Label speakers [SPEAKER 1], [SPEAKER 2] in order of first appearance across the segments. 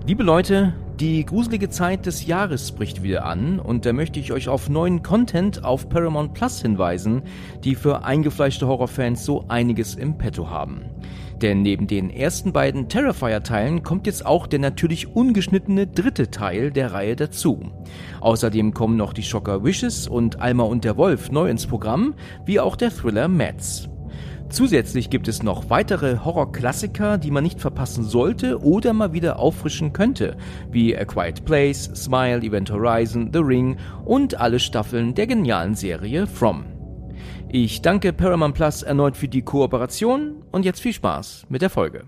[SPEAKER 1] Liebe Leute, die gruselige Zeit des Jahres bricht wieder an und da möchte ich euch auf neuen Content auf Paramount Plus hinweisen, die für eingefleischte Horrorfans so einiges im Petto haben. Denn neben den ersten beiden Terrifier-Teilen kommt jetzt auch der natürlich ungeschnittene dritte Teil der Reihe dazu. Außerdem kommen noch die Schocker Wishes und Alma und der Wolf neu ins Programm, wie auch der Thriller Mads. Zusätzlich gibt es noch weitere Horror-Klassiker, die man nicht verpassen sollte oder mal wieder auffrischen könnte, wie A Quiet Place, Smile, Event Horizon, The Ring und alle Staffeln der genialen Serie From. Ich danke Paramount Plus erneut für die Kooperation und jetzt viel Spaß mit der Folge.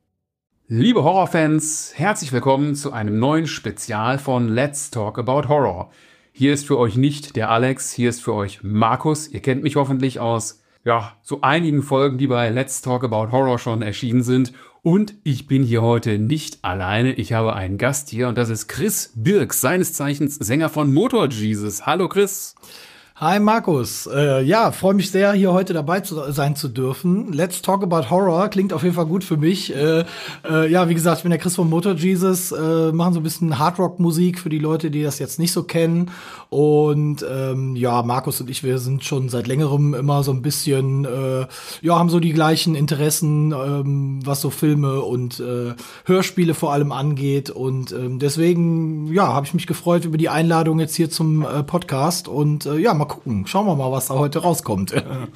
[SPEAKER 2] Liebe Horrorfans, herzlich willkommen zu einem neuen Spezial von Let's Talk About Horror. Hier ist für euch nicht der Alex, hier ist für euch Markus. Ihr kennt mich hoffentlich aus so einigen Folgen, die bei Let's Talk About Horror schon erschienen sind. Und ich bin hier heute nicht alleine. Ich habe einen Gast hier und das ist Chris Birks, seines Zeichens Sänger von Motor Jesus. Hallo Chris.
[SPEAKER 3] Hi Markus, freue mich sehr, hier heute dabei sein zu dürfen. Let's Talk About Horror klingt auf jeden Fall gut für mich. Wie gesagt, ich bin der Chris von Motor Jesus, machen so ein bisschen Hardrock-Musik für die Leute, die das jetzt nicht so kennen. Und Markus und ich, wir sind schon seit längerem immer so ein bisschen, haben so die gleichen Interessen, was so Filme und Hörspiele vor allem angeht. Und deswegen, habe ich mich gefreut über die Einladung jetzt hier zum Podcast und mal gucken. Schauen wir mal, was da heute rauskommt.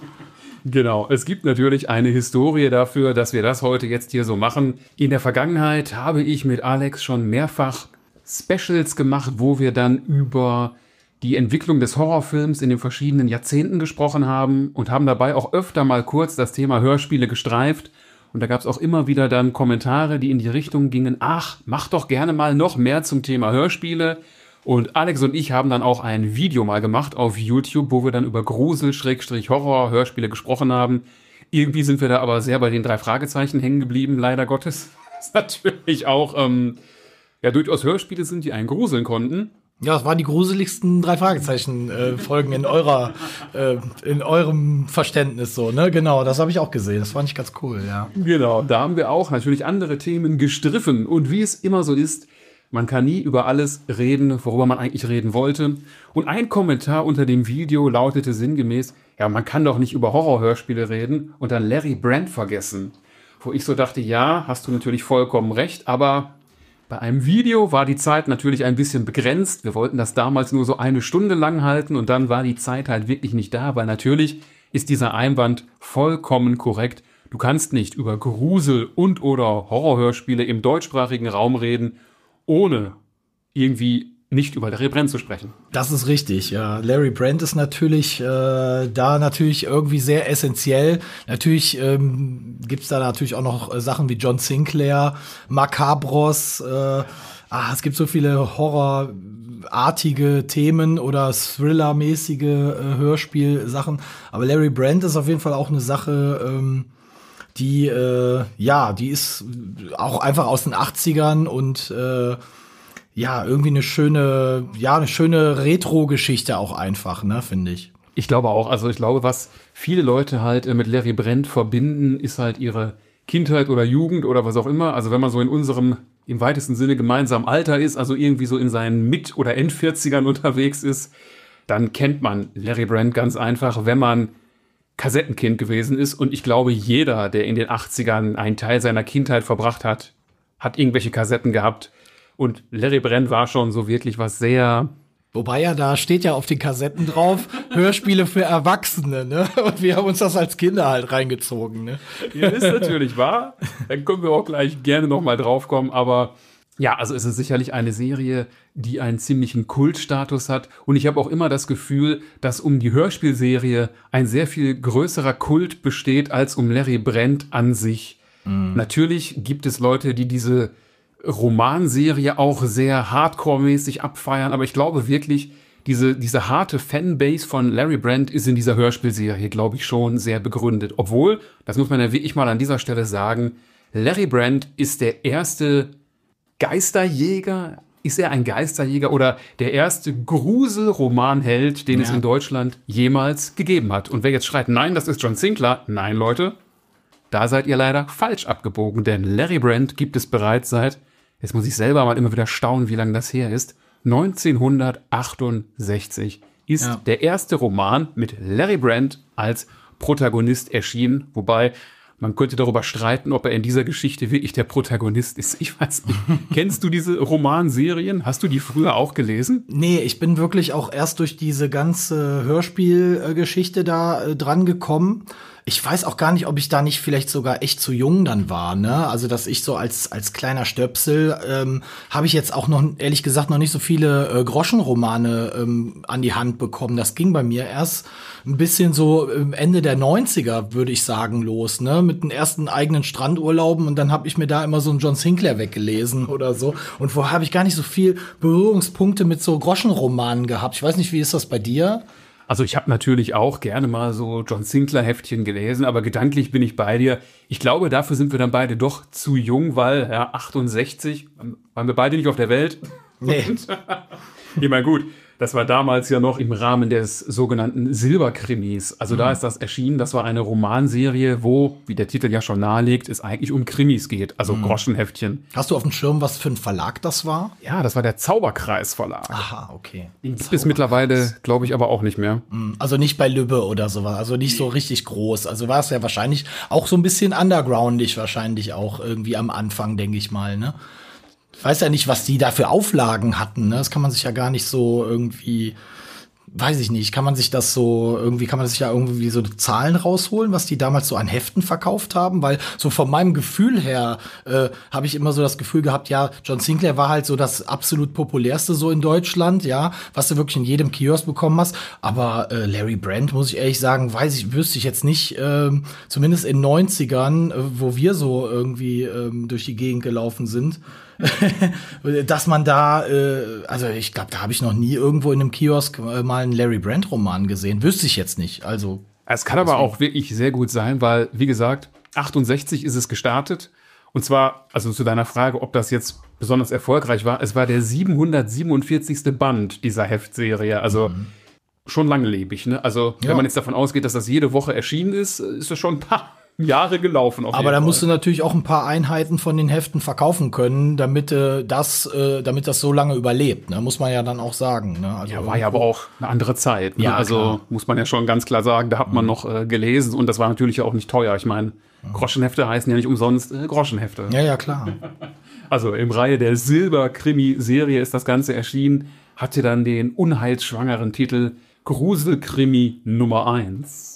[SPEAKER 2] Genau, es gibt natürlich eine Historie dafür, dass wir das heute jetzt hier so machen. In der Vergangenheit habe ich mit Alex schon mehrfach Specials gemacht, wo wir dann über die Entwicklung des Horrorfilms in den verschiedenen Jahrzehnten gesprochen haben und haben dabei auch öfter mal kurz das Thema Hörspiele gestreift. Und da gab es auch immer wieder dann Kommentare, die in die Richtung gingen, ach, mach doch gerne mal noch mehr zum Thema Hörspiele. Und Alex und ich haben dann auch ein Video mal gemacht auf YouTube, wo wir dann über Grusel-Horror-Hörspiele gesprochen haben. Irgendwie sind wir da aber sehr bei den 3 Fragezeichen hängen geblieben, leider Gottes. Das ist natürlich auch durchaus Hörspiele sind, die einen gruseln konnten.
[SPEAKER 3] Ja, das waren die gruseligsten 3 Fragezeichen-Folgen in eurem Verständnis so, ne? Genau, das habe ich auch gesehen. Das fand ich ganz cool, ja.
[SPEAKER 2] Genau, da haben wir auch natürlich andere Themen gestriffen. Und wie es immer so ist, man kann nie über alles reden, worüber man eigentlich reden wollte. Und ein Kommentar unter dem Video lautete sinngemäß, ja, man kann doch nicht über Horrorhörspiele reden und dann Larry Brand vergessen. Wo ich so dachte, ja, hast du natürlich vollkommen recht, aber bei einem Video war die Zeit natürlich ein bisschen begrenzt. Wir wollten das damals nur so 1 Stunde lang halten und dann war die Zeit halt wirklich nicht da, weil natürlich ist dieser Einwand vollkommen korrekt. Du kannst nicht über Grusel- und oder Horrorhörspiele im deutschsprachigen Raum reden, ohne irgendwie nicht über Larry Brand zu sprechen.
[SPEAKER 3] Das ist richtig, ja. Larry Brand ist natürlich natürlich irgendwie sehr essentiell. Natürlich gibt's da natürlich auch noch Sachen wie John Sinclair, Macabros. Es gibt so viele horrorartige Themen oder Thriller-mäßige Hörspielsachen. Aber Larry Brand ist auf jeden Fall auch eine Sache, die ist auch einfach aus den 80ern und irgendwie eine schöne Retro-Geschichte auch einfach, ne, finde ich.
[SPEAKER 2] Ich glaube auch, was viele Leute halt mit Larry Brand verbinden, ist halt ihre Kindheit oder Jugend oder was auch immer. Also wenn man so in unserem im weitesten Sinne gemeinsamen Alter ist, also irgendwie so in seinen Mit- oder End-40ern unterwegs ist, dann kennt man Larry Brand ganz einfach, wenn man Kassettenkind gewesen ist. Und ich glaube, jeder, der in den 80ern einen Teil seiner Kindheit verbracht hat, hat irgendwelche Kassetten gehabt. Und Larry Brand war schon so wirklich was sehr...
[SPEAKER 3] Wobei da steht ja auf den Kassetten drauf, Hörspiele für Erwachsene, ne? Und wir haben uns das als Kinder halt reingezogen, ne?
[SPEAKER 2] Ja, ist natürlich wahr. Dann können wir auch gleich gerne noch mal drauf kommen. Aber ja, also es ist sicherlich eine Serie, die einen ziemlichen Kultstatus hat. Und ich habe auch immer das Gefühl, dass um die Hörspielserie ein sehr viel größerer Kult besteht als um Larry Brand an sich. Natürlich gibt es Leute, die diese Romanserie auch sehr hardcore-mäßig abfeiern, aber ich glaube wirklich, diese harte Fanbase von Larry Brand ist in dieser Hörspielserie, glaube ich, schon sehr begründet. Obwohl, das muss man ja wirklich mal an dieser Stelle sagen, Larry Brand ist der erste Geisterjäger. Ist er ein Geisterjäger oder der erste Grusel-Romanheld, den es in Deutschland jemals gegeben hat? Und wer jetzt schreit, nein, das ist John Sinclair. Nein, Leute, da seid ihr leider falsch abgebogen, denn Larry Brand gibt es bereits seit jetzt muss ich selber mal immer wieder staunen, wie lange das her ist, 1968 ist der erste Roman mit Larry Brand als Protagonist erschienen, wobei man könnte darüber streiten, ob er in dieser Geschichte wirklich der Protagonist ist. Ich weiß nicht. Kennst du diese Romanserien? Hast du die früher auch gelesen?
[SPEAKER 3] Nee, ich bin wirklich auch erst durch diese ganze Hörspielgeschichte da dran gekommen. Ich weiß auch gar nicht, ob ich da nicht vielleicht sogar echt zu jung dann war, ne? Also, dass ich so als kleiner Stöpsel habe ich jetzt auch noch, ehrlich gesagt, noch nicht so viele Groschenromane an die Hand bekommen. Das ging bei mir erst ein bisschen so Ende der 90er, würde ich sagen, los, ne? Mit den ersten eigenen Strandurlauben und dann habe ich mir da immer so einen John Sinclair weggelesen oder so. Und vorher habe ich gar nicht so viel Berührungspunkte mit so Groschenromanen gehabt. Ich weiß nicht, wie ist das bei dir?
[SPEAKER 2] Also ich habe natürlich auch gerne mal so John Sinclair-Heftchen gelesen, aber gedanklich bin ich bei dir. Ich glaube, dafür sind wir dann beide doch zu jung, weil 68 waren wir beide nicht auf der Welt.
[SPEAKER 3] Nee.
[SPEAKER 2] Ich meine, gut, das war damals ja noch im Rahmen des sogenannten Silberkrimis. Also da ist das erschienen. Das war eine Romanserie, wo, wie der Titel ja schon nahelegt, es eigentlich um Krimis geht. Also Groschenheftchen.
[SPEAKER 3] Hast du auf dem Schirm, was für ein Verlag das war?
[SPEAKER 2] Ja, das war der Zauberkreis Verlag.
[SPEAKER 3] Aha, okay.
[SPEAKER 2] Den gibt es mittlerweile, glaube ich, aber auch nicht mehr.
[SPEAKER 3] Also nicht bei Lübbe oder sowas, also nicht so richtig groß. Also war es ja wahrscheinlich auch so ein bisschen undergroundig wahrscheinlich auch irgendwie am Anfang, denke ich mal, ne? Ich weiß ja nicht, was die da für Auflagen hatten, ne? Das kann man sich ja gar nicht so irgendwie, weiß ich nicht, kann man sich ja irgendwie so Zahlen rausholen, was die damals so an Heften verkauft haben? Weil so von meinem Gefühl her habe ich immer so das Gefühl gehabt, ja, John Sinclair war halt so das absolut populärste so in Deutschland, ja, was du wirklich in jedem Kiosk bekommen hast. Aber Larry Brand, muss ich ehrlich sagen, wüsste ich jetzt nicht, zumindest in 90ern, wo wir so irgendwie durch die Gegend gelaufen sind, dass man da, also ich glaube, da habe ich noch nie irgendwo in einem Kiosk mal einen Larry Brand Roman gesehen. Wüsste ich jetzt nicht. Also
[SPEAKER 2] es kann aber auch wirklich sehr gut sein, weil, wie gesagt, 68 ist es gestartet. Und zwar, also zu deiner Frage, ob das jetzt besonders erfolgreich war, es war der 747. Band dieser Heftserie. Also schon langlebig, ne? Also wenn man jetzt davon ausgeht, dass das jede Woche erschienen ist, ist das schon ein paar Jahre gelaufen.
[SPEAKER 3] Aber da musst du natürlich auch ein paar Einheiten von den Heften verkaufen können, damit das so lange überlebt. Ne? Muss man ja dann auch sagen. Ne? Also
[SPEAKER 2] ja, war ja aber auch eine andere Zeit. Ne?
[SPEAKER 3] Ja,
[SPEAKER 2] also
[SPEAKER 3] klar.
[SPEAKER 2] muss man ja schon ganz klar sagen, da hat man noch gelesen und das war natürlich auch nicht teuer. Ich meine, Groschenhefte heißen ja nicht umsonst Groschenhefte.
[SPEAKER 3] Ja, klar.
[SPEAKER 2] Also im Reihe der Silberkrimi-Serie ist das Ganze erschienen, hatte dann den unheilsschwangeren Titel Gruselkrimi Nummer 1.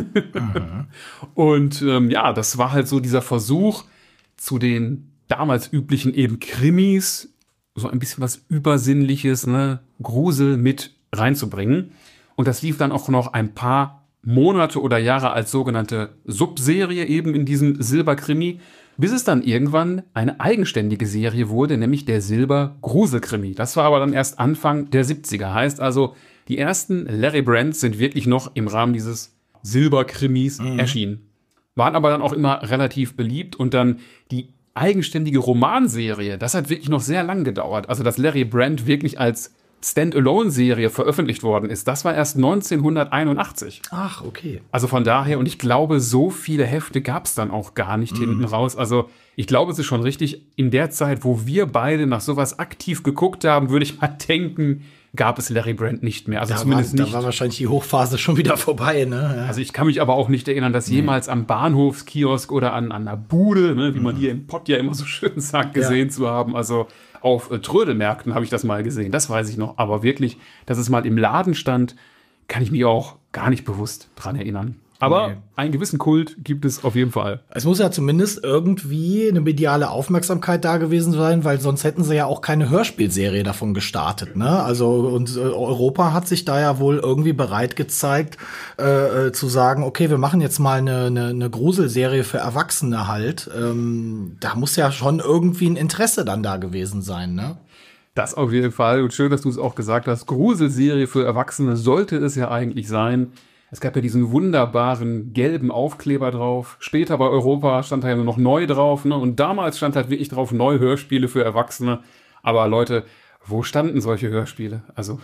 [SPEAKER 2] Und ja, das war halt so dieser Versuch, zu den damals üblichen eben Krimis so ein bisschen was Übersinnliches, ne, Grusel mit reinzubringen. Und das lief dann auch noch ein paar Monate oder Jahre als sogenannte Subserie eben in diesem Silberkrimi, bis es dann irgendwann eine eigenständige Serie wurde, nämlich der Silber-Gruselkrimi. Das war aber dann erst Anfang der 70er. Heißt also, die ersten Larry Brands sind wirklich noch im Rahmen dieses Silberkrimis erschienen. Waren aber dann auch immer relativ beliebt und dann die eigenständige Romanserie, das hat wirklich noch sehr lang gedauert. Also, dass Larry Brand wirklich als Standalone-Serie veröffentlicht worden ist, das war erst 1981.
[SPEAKER 3] Ach, okay.
[SPEAKER 2] Also von daher, und ich glaube, so viele Hefte gab es dann auch gar nicht hinten raus. Also ich glaube, es ist schon richtig, in der Zeit, wo wir beide nach sowas aktiv geguckt haben, würde ich mal denken, gab es Larry Brand nicht mehr. Also zumindest nicht.
[SPEAKER 3] Da war wahrscheinlich die Hochphase schon wieder vorbei, ne? Ja.
[SPEAKER 2] Also ich kann mich aber auch nicht erinnern, dass jemals am Bahnhofskiosk oder an einer Bude, ne, wie man hier im Pott ja immer so schön sagt, gesehen zu haben. Also auf Trödelmärkten habe ich das mal gesehen, das weiß ich noch. Aber wirklich, dass es mal im Laden stand, kann ich mich auch gar nicht bewusst dran erinnern. Aber einen gewissen Kult gibt es auf jeden Fall.
[SPEAKER 3] Es muss ja zumindest irgendwie eine mediale Aufmerksamkeit da gewesen sein, weil sonst hätten sie ja auch keine Hörspielserie davon gestartet, ne? Also, und Europa hat sich da ja wohl irgendwie bereit gezeigt, zu sagen, okay, wir machen jetzt mal eine Gruselserie für Erwachsene halt. Da muss ja schon irgendwie ein Interesse dann da gewesen sein, ne?
[SPEAKER 2] Das auf jeden Fall. Und schön, dass du es auch gesagt hast. Gruselserie für Erwachsene sollte es ja eigentlich sein. Es gab ja diesen wunderbaren gelben Aufkleber drauf. Später bei Europa stand da ja nur noch neu drauf. Ne? Und damals stand halt wirklich drauf, neue Hörspiele für Erwachsene. Aber Leute, wo standen solche Hörspiele? Also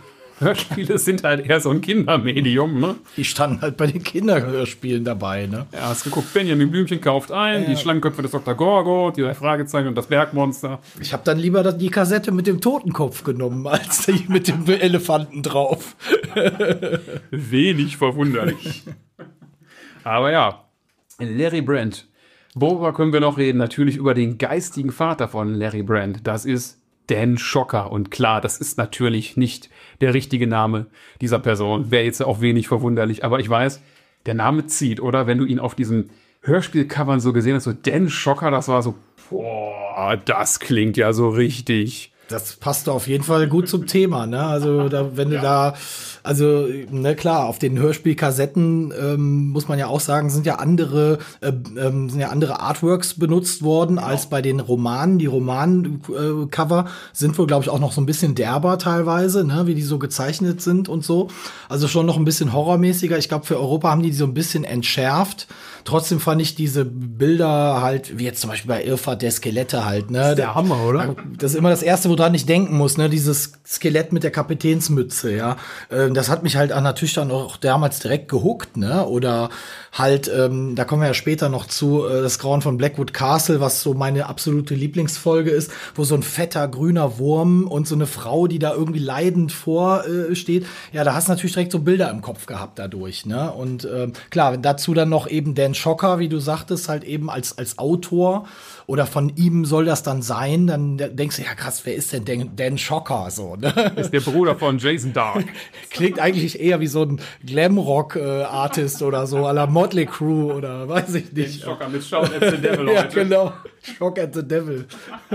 [SPEAKER 2] Hörspiele sind halt eher so ein Kindermedium, ne?
[SPEAKER 3] Die standen halt bei den Kinderhörspielen dabei, ne?
[SPEAKER 2] Ja, hast geguckt, Benjamin Blümchen kauft ein, die Schlangenköpfe des Dr. Gorgo, die 3 Fragezeichen und das Bergmonster.
[SPEAKER 3] Ich habe dann lieber die Kassette mit dem Totenkopf genommen, als die mit dem Elefanten drauf.
[SPEAKER 2] Wenig verwunderlich. Aber ja, Larry Brand. Worüber können wir noch reden? Natürlich über den geistigen Vater von Larry Brand. Das ist Dan Schocker. Und klar, das ist natürlich nicht der richtige Name dieser Person. Wäre jetzt auch wenig verwunderlich. Aber ich weiß, der Name zieht, oder? Wenn du ihn auf diesen Hörspielcovern so gesehen hast, so Dan Schocker, das war so, boah, das klingt ja so richtig.
[SPEAKER 3] Das passt auf jeden Fall gut zum Thema, ne? Also, wenn du da, also, ne, klar, auf den Hörspielkassetten muss man ja auch sagen, sind ja andere Artworks benutzt worden als bei den Romanen. Die Roman-Cover sind wohl, glaube ich, auch noch so ein bisschen derber teilweise, ne? Wie die so gezeichnet sind und so. Also schon noch ein bisschen horrormäßiger. Ich glaube, für Europa haben die so ein bisschen entschärft. Trotzdem fand ich diese Bilder halt, wie jetzt zum Beispiel bei Irrfahrt der Skelette halt, ne? Das
[SPEAKER 2] ist der Hammer, oder?
[SPEAKER 3] Das ist immer das Erste, woran ich denken muss, ne? Dieses Skelett mit der Kapitänsmütze, ja. Das hat mich halt natürlich dann auch damals direkt gehuckt, ne? Oder halt, da kommen wir ja später noch zu, das Grauen von Blackwood Castle, was so meine absolute Lieblingsfolge ist, wo so ein fetter grüner Wurm und so eine Frau, die da irgendwie leidend steht. Ja, da hast du natürlich direkt so Bilder im Kopf gehabt dadurch, ne? Und klar, dazu dann noch eben Dan Schocker, wie du sagtest, halt eben als Autor oder von ihm soll das dann sein, dann denkst du, ja krass, wer ist denn Dan Schocker so, ne?
[SPEAKER 2] Ist der Bruder von Jason Dark.
[SPEAKER 3] Klingt eigentlich eher wie so ein Glamrock-Artist oder so, à la Motley Crue oder weiß ich nicht.
[SPEAKER 2] Dan Schocker mit Shout at the Devil, Leute.
[SPEAKER 3] Ja, genau. Shock at the Devil.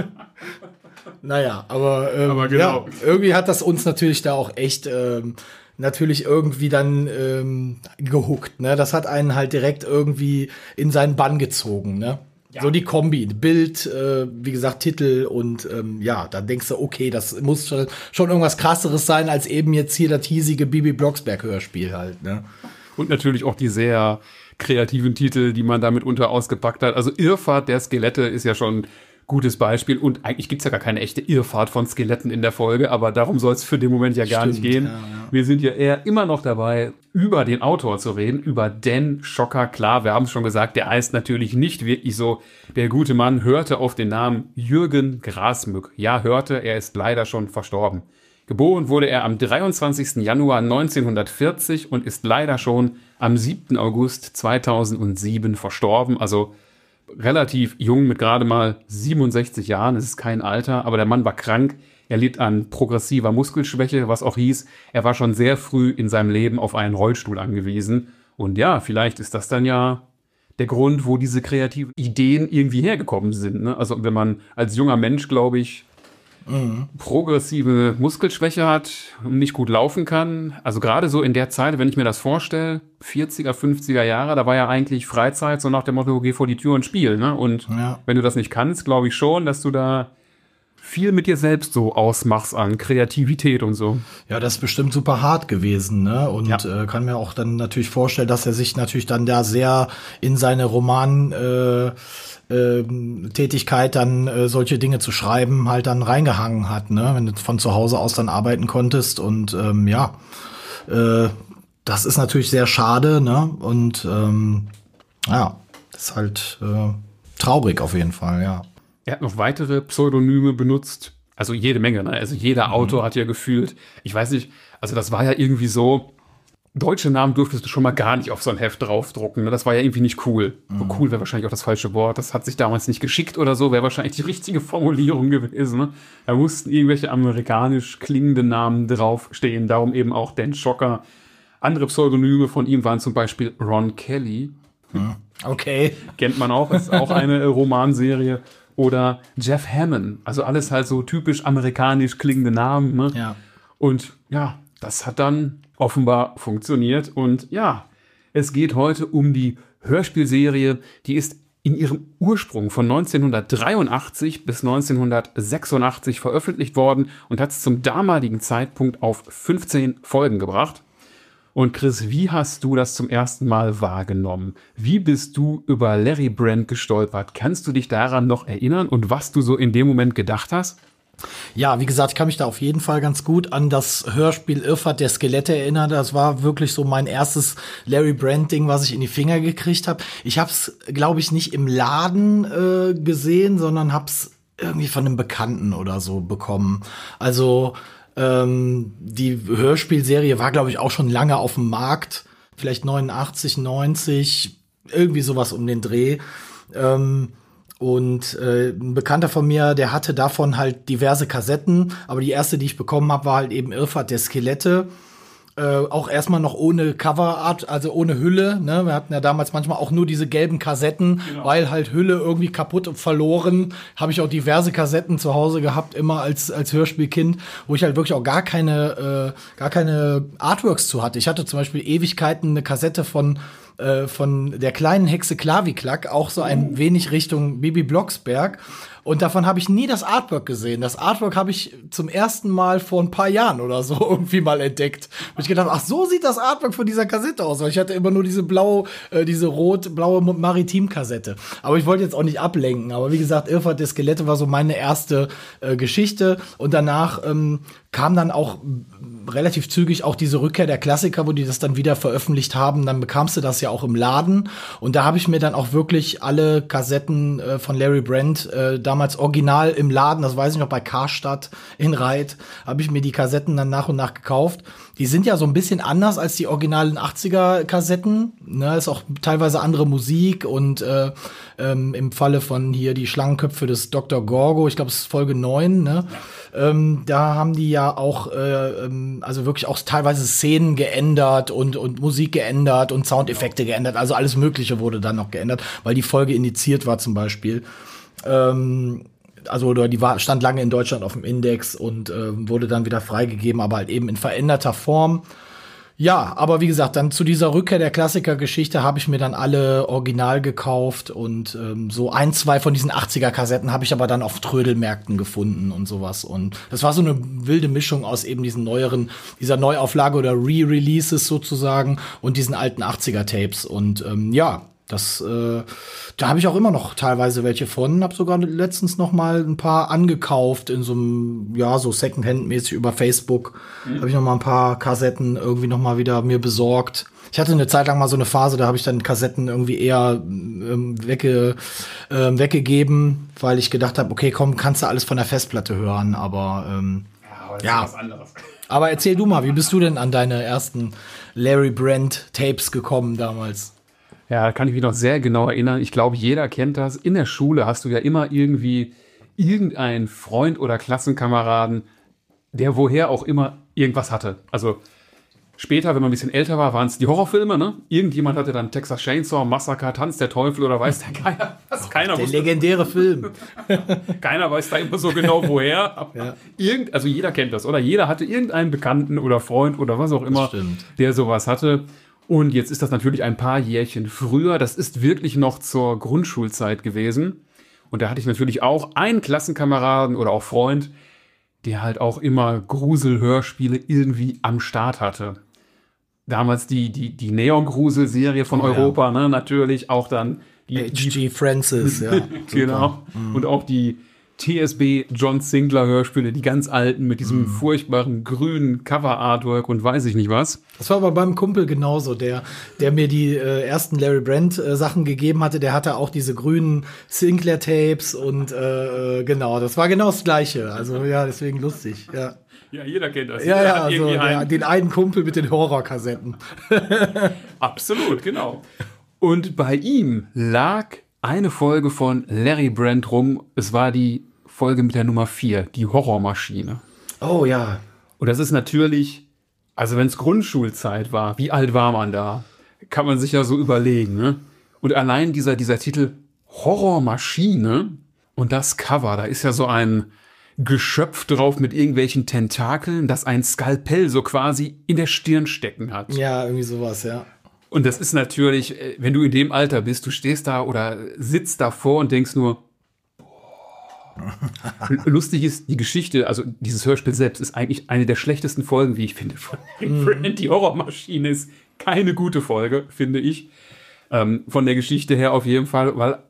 [SPEAKER 3] Naja, aber
[SPEAKER 2] genau.
[SPEAKER 3] Ja, irgendwie hat das uns natürlich da auch echt natürlich irgendwie dann gehuckt, ne? Das hat einen halt direkt irgendwie in seinen Bann gezogen, ne? Ja. So die Kombi, Bild, wie gesagt, Titel und dann denkst du, okay, das muss schon irgendwas Krasseres sein, als eben jetzt hier das hiesige Bibi Blocksberg-Hörspiel halt, ne?
[SPEAKER 2] Und natürlich auch die sehr kreativen Titel, die man damit unter ausgepackt hat. Also Irrfahrt der Skelette ist ja schon gutes Beispiel und eigentlich gibt's ja gar keine echte Irrfahrt von Skeletten in der Folge, aber darum soll es für den Moment ja gar nicht gehen. Ja. Wir sind ja eher immer noch dabei, über den Autor zu reden, über Dan Schocker. Klar, wir haben es schon gesagt, der heißt natürlich nicht wirklich so. Der gute Mann hörte auf den Namen Jürgen Grasmück. Ja, hörte, er ist leider schon verstorben. Geboren wurde er am 23. Januar 1940 und ist leider schon am 7. August 2007 verstorben, also relativ jung, mit gerade mal 67 Jahren, es ist kein Alter, aber der Mann war krank, er litt an progressiver Muskelschwäche, was auch hieß, er war schon sehr früh in seinem Leben auf einen Rollstuhl angewiesen. Und ja, vielleicht ist das dann ja der Grund, wo diese kreativen Ideen irgendwie hergekommen sind, ne? Also wenn man als junger Mensch, glaube ich, progressive Muskelschwäche hat und nicht gut laufen kann. Also gerade so in der Zeit, wenn ich mir das vorstelle, 40er, 50er Jahre, da war ja eigentlich Freizeit so nach dem Motto, geh vor die Tür und spiel, ne? Und wenn du das nicht kannst, glaube ich schon, dass du da viel mit dir selbst so ausmachst an Kreativität und so.
[SPEAKER 3] Ja, das ist bestimmt super hart gewesen, ne? Und kann mir auch dann natürlich vorstellen, dass er sich natürlich dann da sehr in seine Tätigkeit dann solche Dinge zu schreiben halt dann reingehangen hat, ne? Wenn du von zu Hause aus dann arbeiten konntest und das ist natürlich sehr schade, ne? Und das ist halt traurig auf jeden Fall, ja.
[SPEAKER 2] Er hat noch weitere Pseudonyme benutzt, also jede Menge, ne? Also jeder Autor hat ja gefühlt, ich weiß nicht, also das war ja irgendwie so, deutsche Namen durftest du schon mal gar nicht auf so ein Heft draufdrucken. Ne? Das war ja irgendwie nicht cool. Cool wäre wahrscheinlich auch das falsche Wort. Das hat sich damals nicht geschickt oder so. Wäre wahrscheinlich die richtige Formulierung gewesen. Ne? Da mussten irgendwelche amerikanisch klingenden Namen draufstehen. Darum eben auch Dan Schocker. Andere Pseudonyme von ihm waren zum Beispiel Ron Kelly.
[SPEAKER 3] Okay.
[SPEAKER 2] Kennt man auch. Ist auch eine Romanserie. Oder Jeff Hammond. Also alles halt so typisch amerikanisch klingende Namen. Ne?
[SPEAKER 3] Ja.
[SPEAKER 2] Und ja, das hat dann offenbar funktioniert. Und ja, es geht heute um die Hörspielserie, die ist in ihrem Ursprung von 1983 bis 1986 veröffentlicht worden und hat es zum damaligen Zeitpunkt auf 15 Folgen gebracht. Und Chris, wie hast du das zum ersten Mal wahrgenommen? Wie bist du über Larry Brand gestolpert? Kannst du dich daran noch erinnern und was du so in dem Moment gedacht hast?
[SPEAKER 3] Ja, wie gesagt, ich kann mich da auf jeden Fall ganz gut an das Hörspiel Irrfahrt der Skelette erinnern. Das war wirklich so mein erstes Larry Brand-Ding, was ich in die Finger gekriegt habe. Ich habe es, glaube ich, nicht im Laden gesehen, sondern habe es irgendwie von einem Bekannten oder so bekommen. Also die Hörspielserie war, glaube ich, auch schon lange auf dem Markt. Vielleicht 89, 90, irgendwie sowas um den Dreh. Und ein Bekannter von mir, der hatte davon halt diverse Kassetten, aber die erste, die ich bekommen habe, war halt eben Irrfahrt der Skelette. Auch erstmal noch ohne Coverart, also ohne Hülle. Ne? Wir hatten ja damals manchmal auch nur diese gelben Kassetten, weil halt Hülle irgendwie kaputt und verloren. Habe ich auch diverse Kassetten zu Hause gehabt, immer als Hörspielkind, wo ich halt wirklich auch gar keine Artworks zu hatte. Ich hatte zum Beispiel Ewigkeiten eine Kassette von der kleinen Hexe Klaviklack, auch so ein wenig Richtung Bibi Blocksberg. Und davon habe ich nie das Artwork gesehen. Das Artwork habe ich zum ersten Mal vor ein paar Jahren oder so irgendwie mal entdeckt. Und ich gedacht, ach, so sieht das Artwork von dieser Kassette aus. Weil ich hatte immer nur diese rot-blaue Maritim-Kassette. Aber ich wollte jetzt auch nicht ablenken. Aber wie gesagt, Irrfahrt der Skelette war so meine erste Geschichte. Und danach kam dann auch relativ zügig auch diese Rückkehr der Klassiker, wo die das dann wieder veröffentlicht haben. Dann bekamst du das ja auch im Laden. Und da habe ich mir dann auch wirklich alle Kassetten von Larry Brand damals original im Laden, das weiß ich noch, bei Karstadt in Reit, habe ich mir die Kassetten dann nach und nach gekauft. Die sind ja so ein bisschen anders als die originalen 80er-Kassetten. Ne, ist auch teilweise andere Musik und im Falle von hier die Schlangenköpfe des Dr. Gorgo, ich glaube, es ist Folge 9, ne? Da haben die ja auch also wirklich auch teilweise Szenen geändert und Musik geändert und Soundeffekte geändert. Also alles Mögliche wurde dann noch geändert, weil die Folge indiziert war zum Beispiel. Oder die stand lange in Deutschland auf dem Index und wurde dann wieder freigegeben, aber halt eben in veränderter Form. Ja, aber wie gesagt, dann zu dieser Rückkehr der Klassiker-Geschichte habe ich mir dann alle original gekauft und so 1, 2 von diesen 80er-Kassetten habe ich aber dann auf Trödelmärkten gefunden und sowas. Und das war so eine wilde Mischung aus eben dieser Neuauflage oder Re-Releases sozusagen und diesen alten 80er-Tapes. Und da habe ich auch immer noch teilweise welche von. Habe sogar letztens noch mal ein paar angekauft in so einem, so Secondhand-mäßig über Facebook. Habe ich noch mal ein paar Kassetten irgendwie noch mal wieder mir besorgt. Ich hatte eine Zeit lang mal so eine Phase, da habe ich dann Kassetten irgendwie eher weggegeben, weil ich gedacht habe, okay, komm, kannst du alles von der Festplatte hören. Aber
[SPEAKER 2] das ist was anderes.
[SPEAKER 3] Aber erzähl du mal, wie bist du denn an deine ersten Larry Brand Tapes gekommen damals?
[SPEAKER 2] Ja, da kann ich mich noch sehr genau erinnern. Ich glaube, jeder kennt das. In der Schule hast du ja immer irgendwie irgendeinen Freund oder Klassenkameraden, der woher auch immer irgendwas hatte. Also später, wenn man ein bisschen älter war, waren es die Horrorfilme, ne? Irgendjemand hatte dann Texas Chainsaw Massacre, Tanz der Teufel oder weiß der Geier was. Keiner
[SPEAKER 3] wusste. Der legendäre Film.
[SPEAKER 2] Keiner weiß da immer so genau woher. Aber also jeder kennt das, oder? Jeder hatte irgendeinen Bekannten oder Freund oder was auch immer, der sowas hatte. Und jetzt ist das natürlich ein paar Jährchen früher. Das ist wirklich noch zur Grundschulzeit gewesen. Und da hatte ich natürlich auch einen Klassenkameraden oder auch Freund, der halt auch immer Gruselhörspiele irgendwie am Start hatte. Damals die Neon-Grusel-Serie von Europa, ne? Natürlich auch dann
[SPEAKER 3] H.G. Francis, ja.
[SPEAKER 2] Genau. Und auch die TSB John Sinclair Hörspiele, die ganz alten mit diesem furchtbaren grünen Cover-Artwork und weiß ich nicht was.
[SPEAKER 3] Das war aber beim Kumpel genauso, der mir die ersten Larry Brand Sachen gegeben hatte, der hatte auch diese grünen Sinclair Tapes und genau, das war genau das Gleiche. Also ja, deswegen lustig, ja.
[SPEAKER 2] Ja, jeder kennt das.
[SPEAKER 3] Ja, also den einen Kumpel mit den Horrorkassetten.
[SPEAKER 2] Absolut, genau. Und bei ihm lag eine Folge von Larry Brand rum. Es war die Folge mit der Nummer 4, die Horrormaschine.
[SPEAKER 3] Oh ja.
[SPEAKER 2] Und das ist natürlich, also wenn es Grundschulzeit war, wie alt war man da? Kann man sich ja so überlegen, ne? Und allein dieser Titel Horrormaschine und das Cover, da ist ja so ein Geschöpf drauf mit irgendwelchen Tentakeln, das ein Skalpell so quasi in der Stirn stecken hat.
[SPEAKER 3] Ja, irgendwie sowas, ja.
[SPEAKER 2] Und das ist natürlich, wenn du in dem Alter bist, du stehst da oder sitzt davor und denkst nur, lustig ist die Geschichte, also dieses Hörspiel selbst ist eigentlich eine der schlechtesten Folgen, wie ich finde, von Larry Brand. Die Horrormaschine ist keine gute Folge, finde ich. Von der Geschichte her auf jeden Fall, weil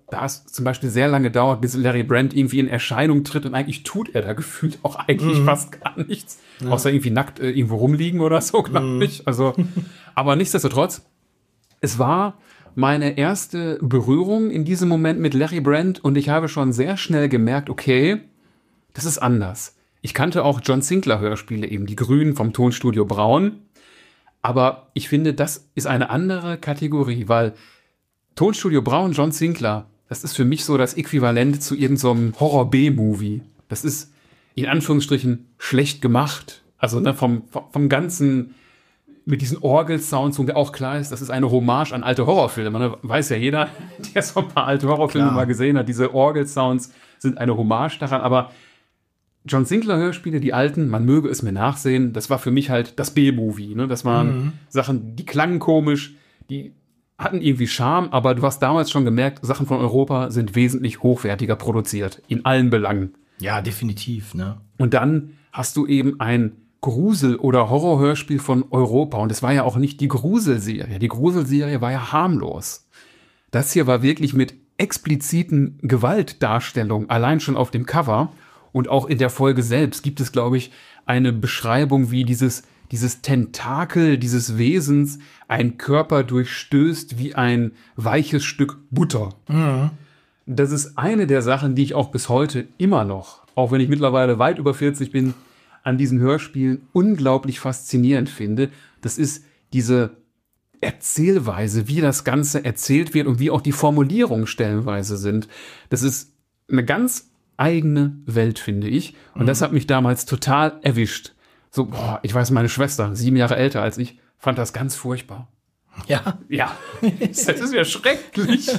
[SPEAKER 2] da es zum Beispiel sehr lange dauert, bis Larry Brand irgendwie in Erscheinung tritt und eigentlich tut er da gefühlt auch eigentlich fast gar nichts. Ja. Außer irgendwie nackt irgendwo rumliegen oder so, glaube ich. Also, aber nichtsdestotrotz, es war meine erste Berührung in diesem Moment mit Larry Brand und ich habe schon sehr schnell gemerkt, okay, das ist anders. Ich kannte auch John Sinclair Hörspiele, eben die Grünen vom Tonstudio Braun. Aber ich finde, das ist eine andere Kategorie, weil Tonstudio Braun, John Sinclair, das ist für mich so das Äquivalent zu irgendeinem Horror-B-Movie. Das ist in Anführungsstrichen schlecht gemacht. Also ne, vom ganzen, mit diesen Orgelsounds, wo der auch klar ist, das ist eine Hommage an alte Horrorfilme. Ne? Weiß ja jeder, der so ein paar alte Horrorfilme mal gesehen hat. Diese Orgelsounds sind eine Hommage daran. Aber John Sinclair-Hörspiele, die alten, man möge es mir nachsehen, das war für mich halt das B-Movie. Ne? Das waren Sachen, die klangen komisch, die hatten irgendwie Charme, aber du hast damals schon gemerkt, Sachen von Europa sind wesentlich hochwertiger produziert, in allen Belangen.
[SPEAKER 3] Ja, definitiv, ne?
[SPEAKER 2] Und dann hast du eben ein Grusel- oder Horrorhörspiel von Europa und es war ja auch nicht die Gruselserie. Die Gruselserie war ja harmlos. Das hier war wirklich mit expliziten Gewaltdarstellungen, allein schon auf dem Cover und auch in der Folge selbst gibt es, glaube ich, eine Beschreibung, wie dieses Tentakel dieses Wesens einen Körper durchstößt wie ein weiches Stück Butter. Mhm. Das ist eine der Sachen, die ich auch bis heute immer noch, auch wenn ich mittlerweile weit über 40 bin, an diesen Hörspielen unglaublich faszinierend finde. Das ist diese Erzählweise, wie das Ganze erzählt wird und wie auch die Formulierungen stellenweise sind. Das ist eine ganz eigene Welt, finde ich. Und das hat mich damals total erwischt. So, boah, ich weiß, meine Schwester, 7 Jahre älter als ich, fand das ganz furchtbar.
[SPEAKER 3] Ja?
[SPEAKER 2] Ja, das ist ja schrecklich.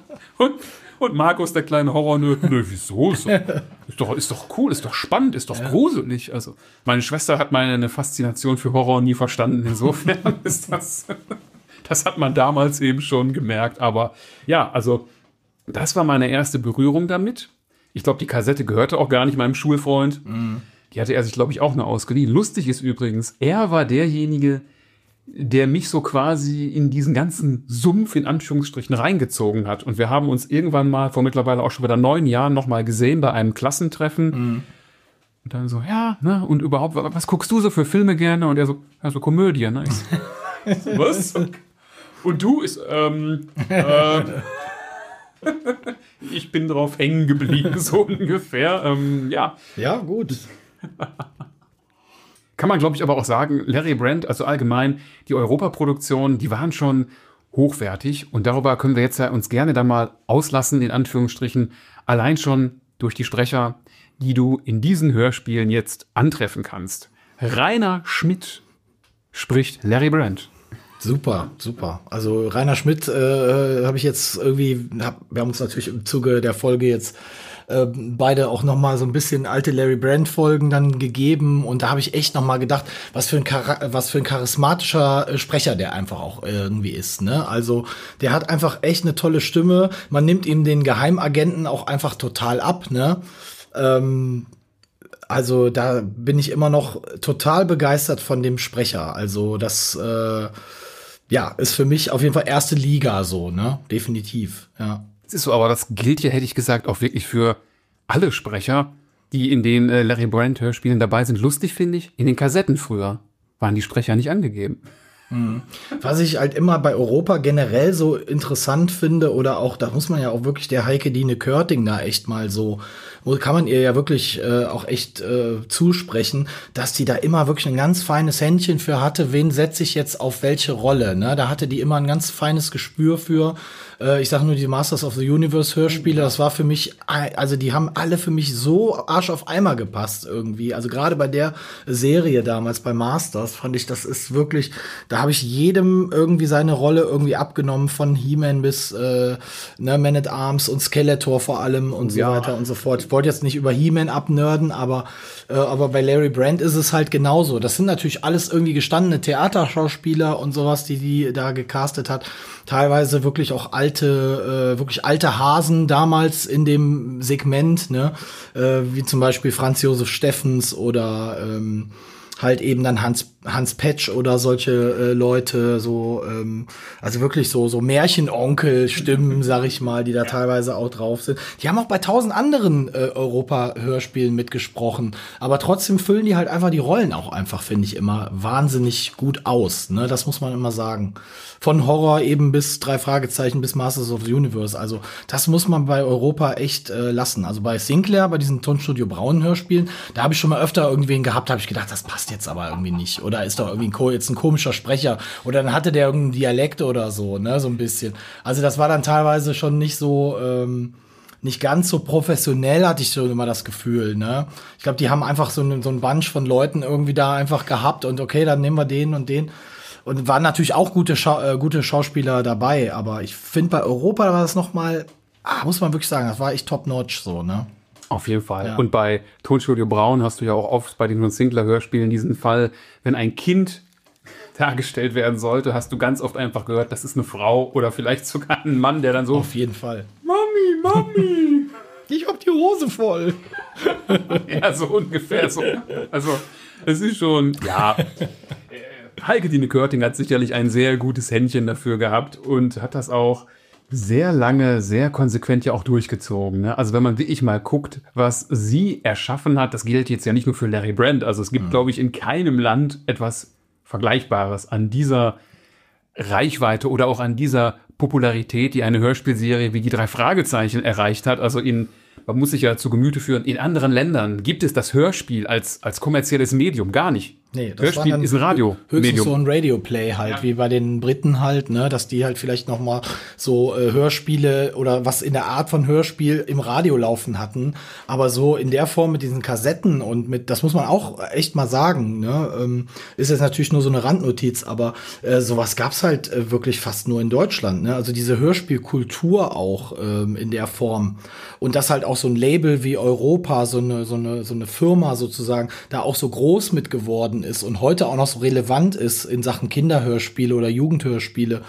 [SPEAKER 2] Und Markus, der kleine Horror-Nerd, nö, wieso? Ist doch cool, ist doch spannend, ist doch gruselig. Also, meine Schwester hat meine Faszination für Horror nie verstanden. Insofern ist das hat man damals eben schon gemerkt. Aber ja, also, das war meine erste Berührung damit. Ich glaube, die Kassette gehörte auch gar nicht meinem Schulfreund. Mhm. Die hatte er sich, glaube ich, auch nur ausgeliehen. Lustig ist übrigens, er war derjenige, der mich so quasi in diesen ganzen Sumpf in Anführungsstrichen reingezogen hat. Und wir haben uns irgendwann mal vor mittlerweile auch schon wieder 9 Jahren noch mal gesehen bei einem Klassentreffen. Mhm. Und dann so, ja, ne, und überhaupt, was guckst du so für Filme gerne? Und er so, ja, so Komödie, ne? Ich so, was? Und du ist, ich bin drauf hängen geblieben, so ungefähr, ja.
[SPEAKER 3] Ja, gut.
[SPEAKER 2] Kann man, glaube ich, aber auch sagen, Larry Brand, also allgemein, die Europaproduktionen, die waren schon hochwertig und darüber können wir jetzt ja uns gerne dann mal auslassen, in Anführungsstrichen, allein schon durch die Sprecher, die du in diesen Hörspielen jetzt antreffen kannst. Rainer Schmidt spricht Larry Brand.
[SPEAKER 3] Super, super. Also Rainer Schmidt habe ich jetzt irgendwie, wir haben uns natürlich im Zuge der Folge jetzt beide auch noch mal so ein bisschen alte Larry Brand Folgen dann gegeben und da habe ich echt noch mal gedacht, was für ein charismatischer Sprecher der einfach auch irgendwie ist, ne? Also der hat einfach echt eine tolle Stimme. Man nimmt ihm den Geheimagenten auch einfach total ab, ne? Also da bin ich immer noch total begeistert von dem Sprecher. Also das ja, ist für mich auf jeden Fall erste Liga so, ne? Definitiv, ja.
[SPEAKER 2] Es ist so, aber das gilt ja, hätte ich gesagt, auch wirklich für alle Sprecher, die in den Larry Brand Hörspielen dabei sind. Lustig finde ich, in den Kassetten früher waren die Sprecher nicht angegeben.
[SPEAKER 3] Was ich halt immer bei Europa generell so interessant finde oder auch, da muss man ja auch wirklich der Heike Dine Körting da echt mal so, kann man ihr ja wirklich auch echt zusprechen, dass die da immer wirklich ein ganz feines Händchen für hatte, wen setze ich jetzt auf welche Rolle, ne? Da hatte die immer ein ganz feines Gespür für. Ich sage nur die Masters of the Universe Hörspiele, das war für mich, also die haben alle für mich so Arsch auf Eimer gepasst irgendwie. Also gerade bei der Serie damals bei Masters fand ich, das ist wirklich, da habe ich jedem irgendwie seine Rolle irgendwie abgenommen, von He-Man bis Man at Arms und Skeletor vor allem und so weiter und so fort. Ich wollte jetzt nicht über He-Man abnörden, aber bei Larry Brand ist es halt genauso. Das sind natürlich alles irgendwie gestandene Theaterschauspieler und sowas, die da gecastet hat. Teilweise wirklich auch wirklich alte Hasen damals in dem Segment, ne, wie zum Beispiel Franz Josef Steffens oder halt eben dann Hans Hans Petsch oder solche Leute, so, also wirklich so Märchenonkel-Stimmen, sag ich mal, die da teilweise auch drauf sind. Die haben auch bei 1000 anderen Europa-Hörspielen mitgesprochen, aber trotzdem füllen die halt einfach die Rollen auch einfach, finde ich, immer wahnsinnig gut aus, ne? Das muss man immer sagen. Von Horror eben bis 3 Fragezeichen bis Masters of the Universe. Also das muss man bei Europa echt lassen. Also bei Sinclair, bei diesen Tonstudio Braun Hörspielen, da habe ich schon mal öfter irgendwen gehabt, habe ich gedacht, das passt jetzt aber irgendwie nicht. Oder ist doch irgendwie jetzt ein komischer Sprecher. Oder dann hatte der irgendeinen Dialekt oder so, ne, so ein bisschen. Also das war dann teilweise schon nicht so, nicht ganz so professionell, hatte ich schon immer das Gefühl, ne. Ich glaube, die haben einfach so ein Bunch von Leuten irgendwie da einfach gehabt und okay, dann nehmen wir den und den. Und waren natürlich auch gute Schauspieler dabei, aber ich finde, bei Europa war das noch mal, muss man wirklich sagen, das war echt top-notch so, ne?
[SPEAKER 2] Auf jeden Fall.
[SPEAKER 3] Ja.
[SPEAKER 2] Und bei Tonstudio Braun hast du ja auch oft bei den Sinclair-Hörspielen diesen Fall, wenn ein Kind dargestellt werden sollte, hast du ganz oft einfach gehört, das ist eine Frau oder vielleicht sogar ein Mann, der dann so
[SPEAKER 3] Auf jeden Fall.
[SPEAKER 2] Mami,
[SPEAKER 3] Ich hab die Hose voll.
[SPEAKER 2] ja, so ungefähr so. Also, es ist schon, ja. Heike-Dine Körting hat sicherlich ein sehr gutes Händchen dafür gehabt und hat das auch sehr lange, sehr konsequent ja auch durchgezogen. Ne? Also wenn man wirklich mal guckt, was sie erschaffen hat, das gilt jetzt ja nicht nur für Larry Brand. Also es gibt, glaube ich, in keinem Land etwas Vergleichbares an dieser Reichweite oder auch an dieser Popularität, die eine Hörspielserie wie die 3 Fragezeichen erreicht hat. Also man muss sich ja zu Gemüte führen, in anderen Ländern gibt es das Hörspiel als kommerzielles Medium gar nicht.
[SPEAKER 3] Nee, das
[SPEAKER 2] Hörspiel ist ein Radio-Medium.
[SPEAKER 3] Höchstens so ein Radio-Play halt,
[SPEAKER 2] Ja.
[SPEAKER 3] wie bei den Briten halt, ne, dass die halt vielleicht noch mal so Hörspiele oder was in der Art von Hörspiel im Radio laufen hatten, aber so in der Form mit diesen Kassetten und mit, das muss man auch echt mal sagen, ne, ist jetzt natürlich nur so eine Randnotiz, aber sowas gab's halt wirklich fast nur in Deutschland, ne, also diese Hörspielkultur auch in der Form und dass halt auch so ein Label wie Europa, so eine Firma sozusagen, da auch so groß mit geworden ist und heute auch noch so relevant ist in Sachen Kinderhörspiele oder Jugendhörspiele.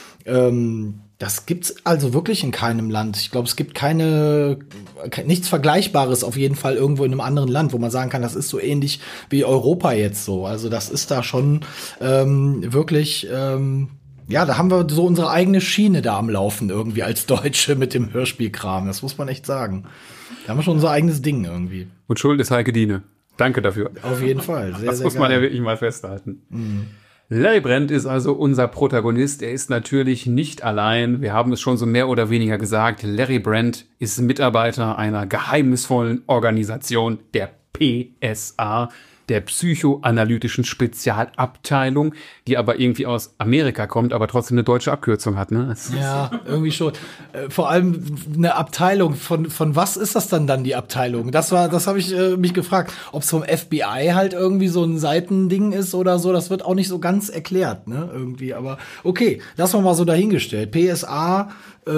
[SPEAKER 3] Das gibt's also wirklich in keinem Land. Ich glaube, es gibt nichts Vergleichbares auf jeden Fall irgendwo in einem anderen Land, wo man sagen kann, das ist so ähnlich wie Europa jetzt so. Also das ist da schon wirklich, ja, da haben wir so unsere eigene Schiene da am Laufen irgendwie als Deutsche mit dem Hörspielkram. Das muss man echt sagen. Da haben wir schon unser eigenes Ding irgendwie.
[SPEAKER 2] Und Schuld ist Heike-Dine. Danke dafür.
[SPEAKER 3] Auf jeden Fall. Sehr,
[SPEAKER 2] das
[SPEAKER 3] sehr
[SPEAKER 2] muss man
[SPEAKER 3] geil.
[SPEAKER 2] ja wirklich mal festhalten. Larry Brand ist also unser Protagonist. Er ist natürlich nicht allein. Wir haben es schon so mehr oder weniger gesagt. Larry Brand ist Mitarbeiter einer geheimnisvollen Organisation, der PSA, der psychoanalytischen Spezialabteilung, die aber irgendwie aus Amerika kommt, aber trotzdem eine deutsche Abkürzung hat. Ne?
[SPEAKER 3] Ja, irgendwie schon. Vor allem eine Abteilung. Von was ist das dann die Abteilung? Das habe ich mich gefragt. Ob es vom FBI halt irgendwie so ein Seitending ist oder so. Das wird auch nicht so ganz erklärt, ne? Irgendwie. Aber okay, lassen wir mal so dahingestellt. PSA,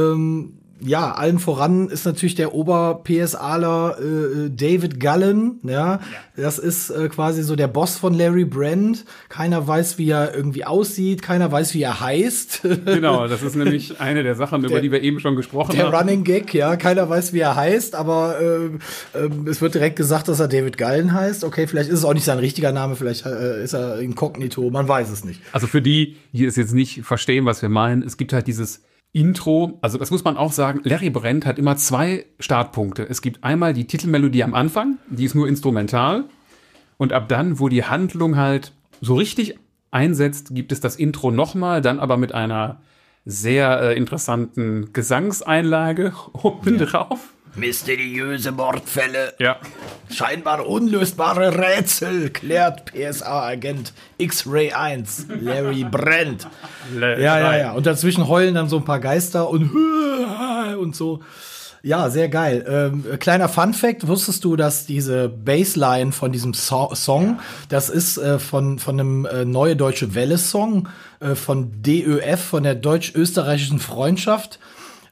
[SPEAKER 3] ja, allen voran ist natürlich der Ober-PSAler David Gallen, ja. Das ist quasi so der Boss von Larry Brand. Keiner weiß, wie er irgendwie aussieht, keiner weiß, wie er heißt.
[SPEAKER 2] Genau, das ist nämlich eine der Sachen, über die wir eben schon gesprochen haben.
[SPEAKER 3] Der Running Gag, ja, keiner weiß, wie er heißt, aber es wird direkt gesagt, dass er David Gallen heißt. Okay, vielleicht ist es auch nicht sein richtiger Name, vielleicht ist er inkognito, man weiß es nicht.
[SPEAKER 2] Also für die es jetzt nicht verstehen, was wir meinen, es gibt halt dieses Intro, also das muss man auch sagen, Larry Brand hat immer 2 Startpunkte. Es gibt einmal die Titelmelodie am Anfang, die ist nur instrumental. Und ab dann, wo die Handlung halt so richtig einsetzt, gibt es das Intro nochmal, dann aber mit einer sehr interessanten Gesangseinlage obendrauf.
[SPEAKER 3] Mysteriöse Mordfälle,
[SPEAKER 2] Ja.
[SPEAKER 3] scheinbar unlösbare Rätsel, klärt PSA-Agent X-Ray 1, Larry Brand. Ja. Und dazwischen heulen dann so ein paar Geister und so. Ja, sehr geil. Kleiner Fun-Fact, wusstest du, dass diese Bassline von diesem Song, das ist von einem Neue Deutsche Welle-Song von DÖF, von der Deutsch-Österreichischen Freundschaft.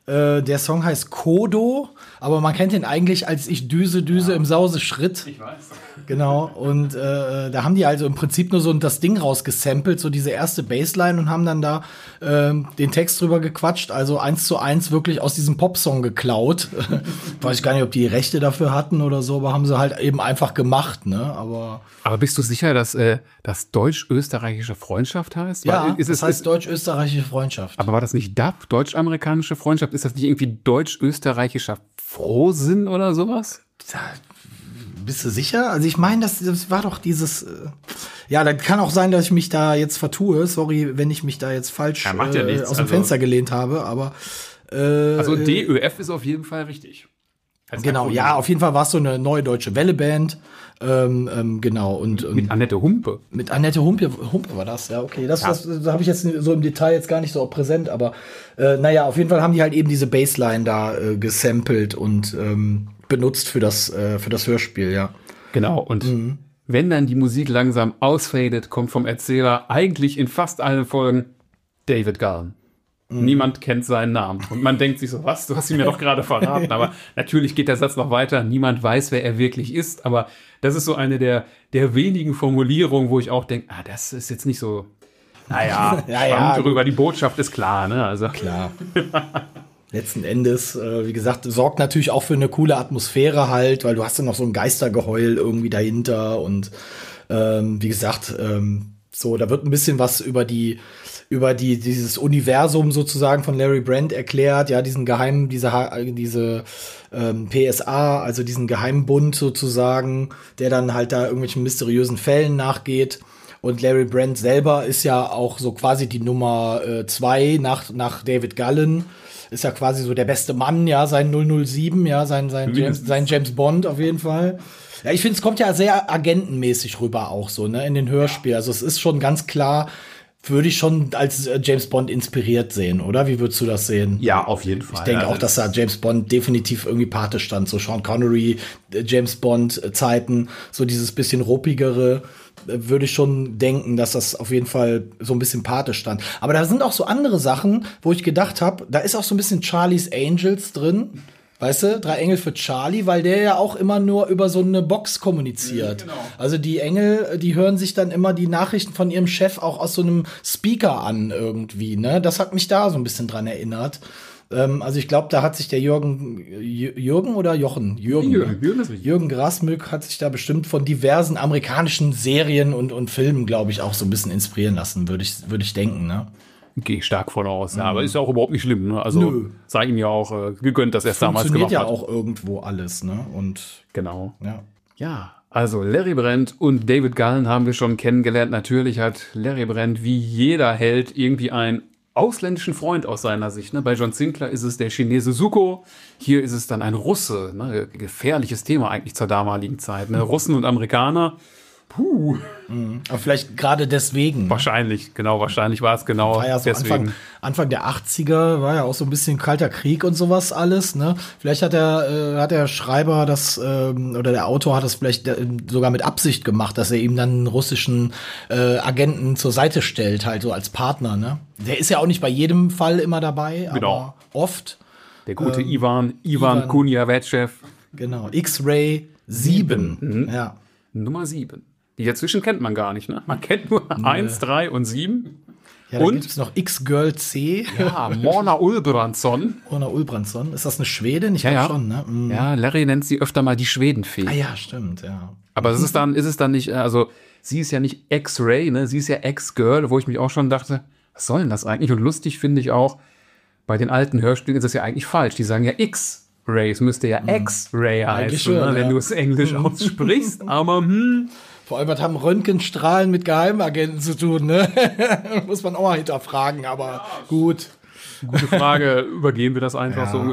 [SPEAKER 3] Der Song heißt Kodo, aber man kennt ihn eigentlich als Ich düse im Sause Schritt.
[SPEAKER 2] Ich weiß.
[SPEAKER 3] Genau, und da haben die also im Prinzip nur so das Ding rausgesampelt, so diese erste Bassline und haben dann da den Text drüber gequatscht, also 1:1 wirklich aus diesem Popsong geklaut. Weiß ich gar nicht, ob die Rechte dafür hatten oder so, aber haben sie halt eben einfach gemacht, ne? Aber
[SPEAKER 2] bist du sicher, dass das deutsch-österreichische Freundschaft heißt?
[SPEAKER 3] Ja, das heißt deutsch-österreichische Freundschaft.
[SPEAKER 2] Aber war das nicht DAP, deutsch-amerikanische Freundschaft? Ist das nicht irgendwie deutsch-österreichischer Frohsinn oder sowas?
[SPEAKER 3] Bist du sicher? Also ich meine, das war doch dieses ja, dann kann auch sein, dass ich mich da jetzt vertue. Sorry, wenn ich mich da jetzt falsch aus dem Fenster gelehnt habe, aber
[SPEAKER 2] also DÖF ist auf jeden Fall richtig.
[SPEAKER 3] Genau, ja, auf jeden Fall war es so eine neue deutsche Welle-Band. Genau. Und
[SPEAKER 2] mit Annette Humpe.
[SPEAKER 3] Mit Annette Humpe war das, ja, okay. Das habe ich jetzt so im Detail jetzt gar nicht so präsent, aber naja, auf jeden Fall haben die halt eben diese Bassline da gesampelt und benutzt für das Hörspiel, ja.
[SPEAKER 2] Genau, und wenn dann die Musik langsam ausfadet, kommt vom Erzähler eigentlich in fast allen Folgen David Gallen. Niemand kennt seinen Namen. Und man denkt sich so, was, du hast ihn mir doch gerade verraten. Aber natürlich geht der Satz noch weiter. Niemand weiß, wer er wirklich ist. Aber das ist so eine der wenigen Formulierungen, wo ich auch denke, das ist jetzt nicht so, naja, ja, drüber. Die Botschaft ist klar, ne? Also.
[SPEAKER 3] Klar. Letzten Endes, wie gesagt, sorgt natürlich auch für eine coole Atmosphäre halt, weil du hast dann noch so ein Geistergeheul irgendwie dahinter und wie gesagt, so, da wird ein bisschen was über dieses Universum sozusagen von Larry Brand erklärt, ja, diese PSA, also diesen Geheimbund sozusagen, der dann halt da irgendwelchen mysteriösen Fällen nachgeht. Und Larry Brand selber ist ja auch so quasi die Nummer 2 nach David Gallen. Ist ja quasi so der beste Mann, ja, sein 007, ja, sein James Bond auf jeden Fall. Ja, ich finde, es kommt ja sehr agentenmäßig rüber auch so, ne, in den Hörspielen. Also es ist schon ganz klar, würde ich schon als James Bond inspiriert sehen, oder? Wie würdest du das sehen?
[SPEAKER 2] Ja, auf jeden Fall.
[SPEAKER 3] Ich denke auch, dass da James Bond definitiv irgendwie Pate stand. So Sean Connery, James Bond Zeiten, so dieses bisschen ruppigere, würde ich schon denken, dass das auf jeden Fall so ein bisschen Pate stand. Aber da sind auch so andere Sachen, wo ich gedacht habe, da ist auch so ein bisschen Charlie's Angels drin. Weißt du, 3 Engel für Charlie, weil der ja auch immer nur über so eine Box kommuniziert. Genau. Also die Engel, die hören sich dann immer die Nachrichten von ihrem Chef auch aus so einem Speaker an irgendwie, ne? Das hat mich da so ein bisschen dran erinnert. Also ich glaube, da hat sich der Jürgen oder Jochen? Jürgen Grasmück hat sich da bestimmt von diversen amerikanischen Serien und Filmen, glaube ich, auch so ein bisschen inspirieren lassen, würde ich denken, ne?
[SPEAKER 2] Gehe ich stark von aus, ja, aber ist ja auch überhaupt nicht schlimm, ne? Also sei ihm ja auch gegönnt, dass er es damals gemacht hat.
[SPEAKER 3] Funktioniert ja auch irgendwo alles, ne? Und
[SPEAKER 2] genau. Ja, also Larry Brand und David Gallen haben wir schon kennengelernt. Natürlich hat Larry Brand wie jeder Held irgendwie einen ausländischen Freund aus seiner Sicht. Ne? Bei John Sinclair ist es der Chinese Zuko, hier ist es dann ein Russe. Ne? Gefährliches Thema eigentlich zur damaligen Zeit. Ne? Russen und Amerikaner. Puh.
[SPEAKER 3] Aber vielleicht gerade deswegen.
[SPEAKER 2] Wahrscheinlich war es genau
[SPEAKER 3] war ja so
[SPEAKER 2] deswegen.
[SPEAKER 3] Anfang der 80er war ja auch so ein bisschen Kalter Krieg und sowas alles, ne? Vielleicht hat der Schreiber das, oder der Autor hat das vielleicht sogar mit Absicht gemacht, dass er ihm dann einen russischen Agenten zur Seite stellt, halt so als Partner, ne? Der ist ja auch nicht bei jedem Fall immer dabei, aber oft.
[SPEAKER 2] Der gute Ivan Kunjavetschew.
[SPEAKER 3] Genau, X-Ray 7. Ja.
[SPEAKER 2] Nummer 7. Die dazwischen kennt man gar nicht, ne? Man kennt nur 1, 3 und 7.
[SPEAKER 3] Ja, dann gibt es noch X-Girl C.
[SPEAKER 2] Ja, Mona Ulbrandsson.
[SPEAKER 3] Mona Ulbrandsson. Ist das eine Schwedin? Ich glaube schon, ne?
[SPEAKER 2] Ja, Larry nennt sie öfter mal die Schwedenfee.
[SPEAKER 3] Ah ja, stimmt, ja.
[SPEAKER 2] Aber ist es dann nicht, also sie ist ja nicht X-Ray, ne? Sie ist ja X-Girl, wo ich mich auch schon dachte, was soll denn das eigentlich? Und lustig finde ich auch, bei den alten Hörspielen ist das ja eigentlich falsch. Die sagen ja X-Ray. Es müsste ja X-Ray heißen, schon, ne? Wenn du es Englisch aussprichst. Aber
[SPEAKER 3] vor allem, was haben Röntgenstrahlen mit Geheimagenten zu tun, ne? Muss man auch mal hinterfragen, aber gut.
[SPEAKER 2] Gute Frage, übergehen wir das einfach so.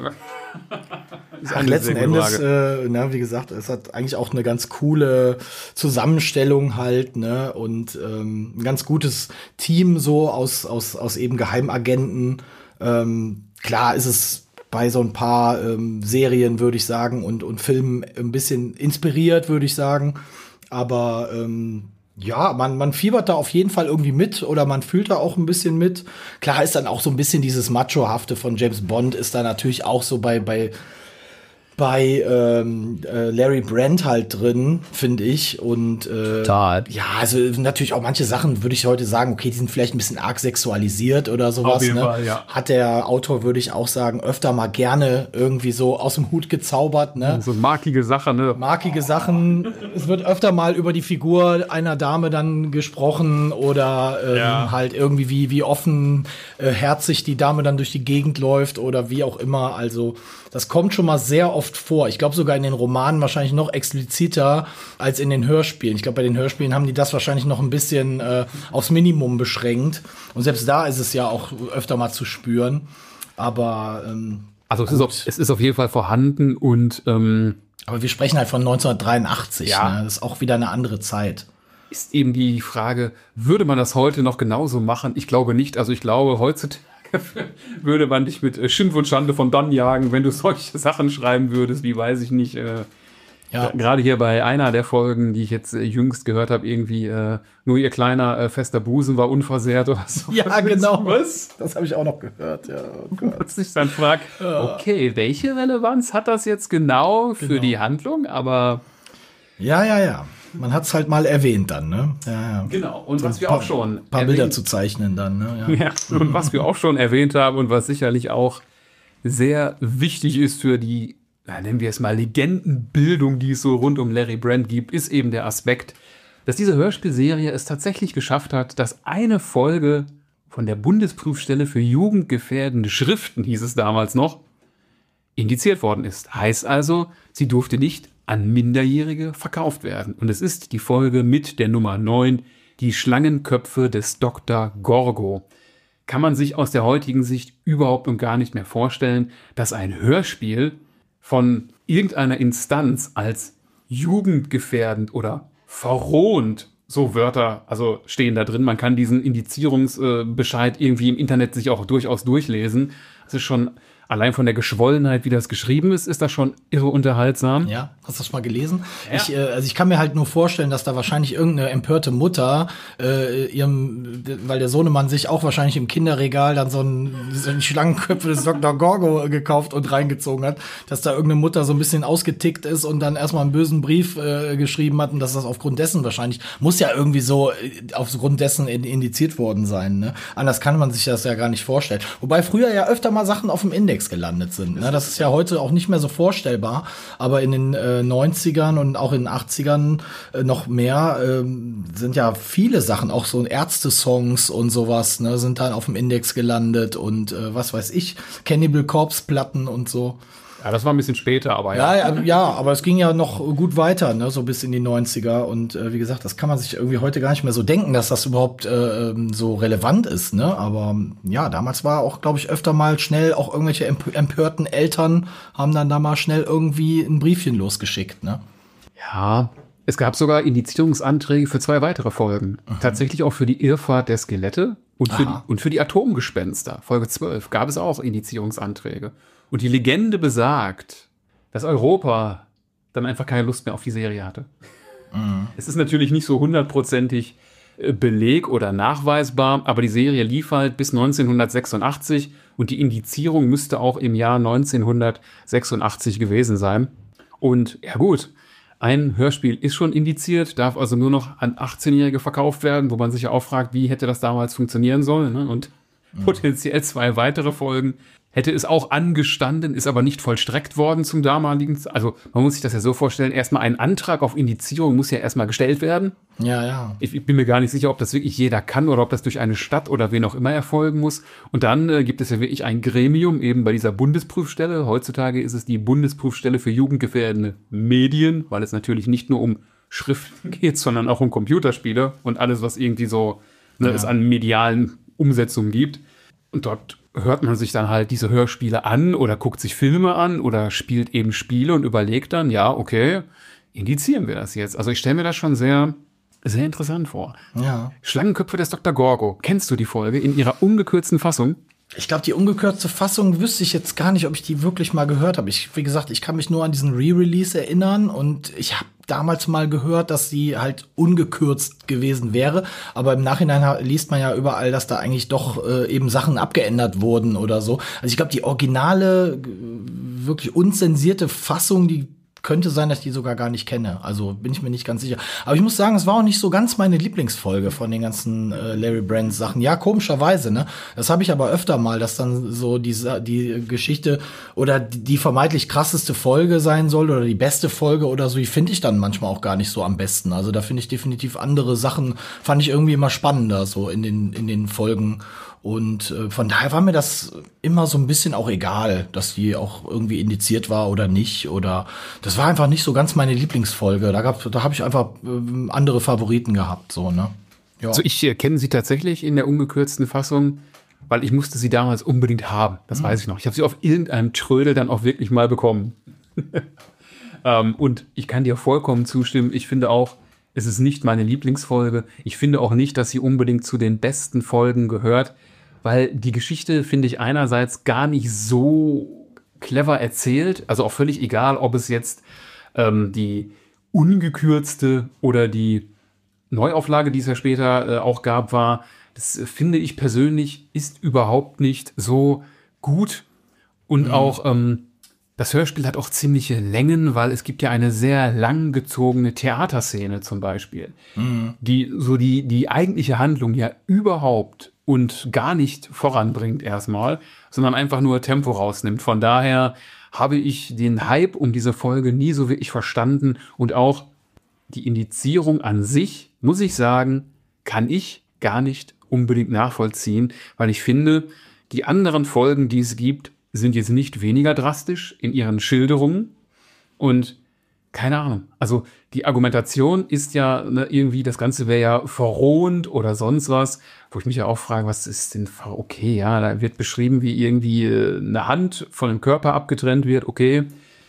[SPEAKER 3] Letzten Endes, wie gesagt, es hat eigentlich auch eine ganz coole Zusammenstellung halt, ne? Und ein ganz gutes Team so aus eben Geheimagenten. Klar ist es bei so ein paar Serien, würde ich sagen, und Filmen ein bisschen inspiriert, würde ich sagen. Aber Ja, man fiebert da auf jeden Fall irgendwie mit oder man fühlt da auch ein bisschen mit. Klar ist dann auch so ein bisschen dieses Macho-hafte von James Bond ist da natürlich auch so bei Larry Brand halt drin, finde ich. Und
[SPEAKER 1] Total.
[SPEAKER 3] ja, also natürlich auch manche Sachen würde ich heute sagen, okay, die sind vielleicht ein bisschen arg sexualisiert oder sowas.
[SPEAKER 2] Auf jeden
[SPEAKER 3] ne?
[SPEAKER 2] Fall, ja.
[SPEAKER 3] Hat der Autor, würde ich auch sagen, öfter mal gerne irgendwie so aus dem Hut gezaubert. Ne?
[SPEAKER 2] So markige Sache, ne?
[SPEAKER 3] Markige Sachen. Es wird öfter mal über die Figur einer Dame dann gesprochen oder halt irgendwie wie offen herzig die Dame dann durch die Gegend läuft oder wie auch immer. Also das kommt schon mal sehr oft vor. Ich glaube sogar in den Romanen wahrscheinlich noch expliziter als in den Hörspielen. Ich glaube, bei den Hörspielen haben die das wahrscheinlich noch ein bisschen aufs Minimum beschränkt. Und selbst da ist es ja auch öfter mal zu spüren. Aber
[SPEAKER 2] Also es ist auf jeden Fall vorhanden und
[SPEAKER 3] aber wir sprechen halt von 1983.
[SPEAKER 2] Ja.
[SPEAKER 3] Ne? Das ist auch wieder eine andere Zeit.
[SPEAKER 2] ist eben die Frage, würde man das heute noch genauso machen? Ich glaube nicht. Also ich glaube, heutzutage würde man dich mit Schimpf und Schande von dann jagen, wenn du solche Sachen schreiben würdest, wie weiß ich nicht. Gerade hier bei einer der Folgen, die ich jetzt jüngst gehört habe, irgendwie nur ihr kleiner fester Busen war unversehrt oder so.
[SPEAKER 3] Ja, genau.
[SPEAKER 2] Was?
[SPEAKER 3] Das habe ich auch noch gehört. Ja, oh Gott.
[SPEAKER 2] Und sich dann fragt, okay, welche Relevanz hat das jetzt genau für die Handlung? Aber
[SPEAKER 3] Ja. Man hat es halt mal erwähnt dann, ne? Ja.
[SPEAKER 2] genau. Und was wir
[SPEAKER 3] Ein
[SPEAKER 2] auch schon
[SPEAKER 3] paar Bilder
[SPEAKER 2] erwähnt-
[SPEAKER 3] zu zeichnen dann, ne?
[SPEAKER 2] Ja, und was wir auch schon erwähnt haben und was sicherlich auch sehr wichtig ist für die, nennen wir es mal, Legendenbildung, die es so rund um Larry Brand gibt, ist eben der Aspekt, dass diese Hörspielserie es tatsächlich geschafft hat, dass eine Folge von der Bundesprüfstelle für jugendgefährdende Schriften, hieß es damals noch, indiziert worden ist. Heißt also, sie durfte nicht an Minderjährige verkauft werden. Und es ist die Folge mit der Nummer 9, die Schlangenköpfe des Dr. Gorgo. Kann man sich aus der heutigen Sicht überhaupt und gar nicht mehr vorstellen, dass ein Hörspiel von irgendeiner Instanz als jugendgefährdend oder verrohend, so Wörter, also stehen da drin, man kann diesen Indizierungsbescheid irgendwie im Internet sich auch durchaus durchlesen. Das ist schon, allein von der Geschwollenheit, wie das geschrieben ist das schon irre unterhaltsam.
[SPEAKER 3] Ja, hast du das mal gelesen?
[SPEAKER 2] Ja.
[SPEAKER 3] Ich kann mir halt nur vorstellen, dass da wahrscheinlich irgendeine empörte Mutter weil der Sohnemann sich auch wahrscheinlich im Kinderregal dann so die Schlangenköpfe des Dr. Gorgo gekauft und reingezogen hat, dass da irgendeine Mutter so ein bisschen ausgetickt ist und dann erstmal einen bösen Brief geschrieben hat und dass das aufgrund dessen wahrscheinlich, muss ja irgendwie so aufgrund dessen indiziert worden sein. Ne? Anders kann man sich das ja gar nicht vorstellen. Wobei früher ja öfter mal Sachen auf dem Index gelandet sind. Ne? Das ist ja heute auch nicht mehr so vorstellbar, aber in den 90ern und auch in den 80ern noch mehr sind ja viele Sachen, auch so Ärzte-Songs und sowas, ne, sind dann auf dem Index gelandet und was weiß ich, Cannibal Corpse Platten und so.
[SPEAKER 2] Ja, das war ein bisschen später, aber
[SPEAKER 3] Ja, aber es ging ja noch gut weiter, ne, so bis in die 90er und wie gesagt, das kann man sich irgendwie heute gar nicht mehr so denken, dass das überhaupt so relevant ist, ne, aber ja, damals war auch, glaube ich, öfter mal schnell auch irgendwelche empörten Eltern haben dann da mal schnell irgendwie ein Briefchen losgeschickt, ne.
[SPEAKER 2] Ja, es gab sogar Indizierungsanträge für 2 weitere Folgen. Tatsächlich auch für die Irrfahrt der Skelette und für die Atomgespenster. Folge 12 gab es auch Indizierungsanträge. Und die Legende besagt, dass Europa dann einfach keine Lust mehr auf die Serie hatte. Es ist natürlich nicht so 100%ig Beleg oder nachweisbar, aber die Serie lief halt bis 1986 und die Indizierung müsste auch im Jahr 1986 gewesen sein. Und ja gut, ein Hörspiel ist schon indiziert, darf also nur noch an 18-Jährige verkauft werden, wo man sich ja auch fragt, wie hätte das damals funktionieren sollen, ne? Und potenziell 2 weitere Folgen hätte es auch angestanden, ist aber nicht vollstreckt worden zum damaligen. Also man muss sich das ja so vorstellen, erstmal ein Antrag auf Indizierung muss ja erstmal gestellt werden.
[SPEAKER 3] Ja.
[SPEAKER 2] Ich bin mir gar nicht sicher, ob das wirklich jeder kann oder ob das durch eine Stadt oder wen auch immer erfolgen muss. Und dann gibt es ja wirklich ein Gremium eben bei dieser Bundesprüfstelle. Heutzutage ist es die Bundesprüfstelle für jugendgefährdende Medien, weil es natürlich nicht nur um Schriften geht, sondern auch um Computerspiele und alles, was irgendwie so es an medialen Umsetzungen gibt. Und dort hört man sich dann halt diese Hörspiele an oder guckt sich Filme an oder spielt eben Spiele und überlegt dann, ja, okay, indizieren wir das jetzt. Also ich stelle mir das schon sehr, sehr interessant vor.
[SPEAKER 3] Ja.
[SPEAKER 2] Schlangenköpfe des Dr. Gorgo. Kennst du die Folge in ihrer ungekürzten Fassung?
[SPEAKER 3] Ich glaube, die ungekürzte Fassung wüsste ich jetzt gar nicht, ob ich die wirklich mal gehört habe. Wie gesagt, ich kann mich nur an diesen Re-Release erinnern und ich habe damals mal gehört, dass sie halt ungekürzt gewesen wäre. Aber im Nachhinein liest man ja überall, dass da eigentlich doch eben Sachen abgeändert wurden oder so. Also ich glaube, die originale, wirklich unzensierte Fassung, die könnte sein, dass ich die sogar gar nicht kenne. Also bin ich mir nicht ganz sicher. Aber ich muss sagen, es war auch nicht so ganz meine Lieblingsfolge von den ganzen Larry Brands Sachen. Ja, komischerweise, ne? Das habe ich aber öfter mal, dass dann so die Geschichte oder die vermeintlich krasseste Folge sein soll oder die beste Folge oder so, die finde ich dann manchmal auch gar nicht so am besten. Also da finde ich definitiv andere Sachen, fand ich irgendwie immer spannender so in den Folgen. Und von daher war mir das immer so ein bisschen auch egal, dass die auch irgendwie indiziert war oder nicht. Oder das war einfach nicht so ganz meine Lieblingsfolge. Da habe ich einfach andere Favoriten gehabt, so, ne? Ja.
[SPEAKER 2] Also ich kenne sie tatsächlich in der ungekürzten Fassung, weil ich musste sie damals unbedingt haben. Das weiß ich noch. Ich habe sie auf irgendeinem Trödel dann auch wirklich mal bekommen. Und ich kann dir vollkommen zustimmen. Ich finde auch, es ist nicht meine Lieblingsfolge. Ich finde auch nicht, dass sie unbedingt zu den besten Folgen gehört. Weil die Geschichte, finde ich, einerseits gar nicht so clever erzählt. Also auch völlig egal, ob es jetzt die ungekürzte oder die Neuauflage, die es ja später auch gab, war. Das finde ich persönlich ist überhaupt nicht so gut. Und auch das Hörspiel hat auch ziemliche Längen, weil es gibt ja eine sehr langgezogene Theaterszene zum Beispiel, die so die eigentliche Handlung ja überhaupt und gar nicht voranbringt erstmal, sondern einfach nur Tempo rausnimmt. Von daher habe ich den Hype um diese Folge nie so wirklich verstanden und auch die Indizierung an sich, muss ich sagen, kann ich gar nicht unbedingt nachvollziehen, weil ich finde, die anderen Folgen, die es gibt, sind jetzt nicht weniger drastisch in ihren Schilderungen und keine Ahnung. Also die Argumentation ist ja irgendwie, das Ganze wäre ja verrohend oder sonst was, wo ich mich ja auch frage, was ist denn okay, ja, da wird beschrieben, wie irgendwie eine Hand von dem Körper abgetrennt wird, okay.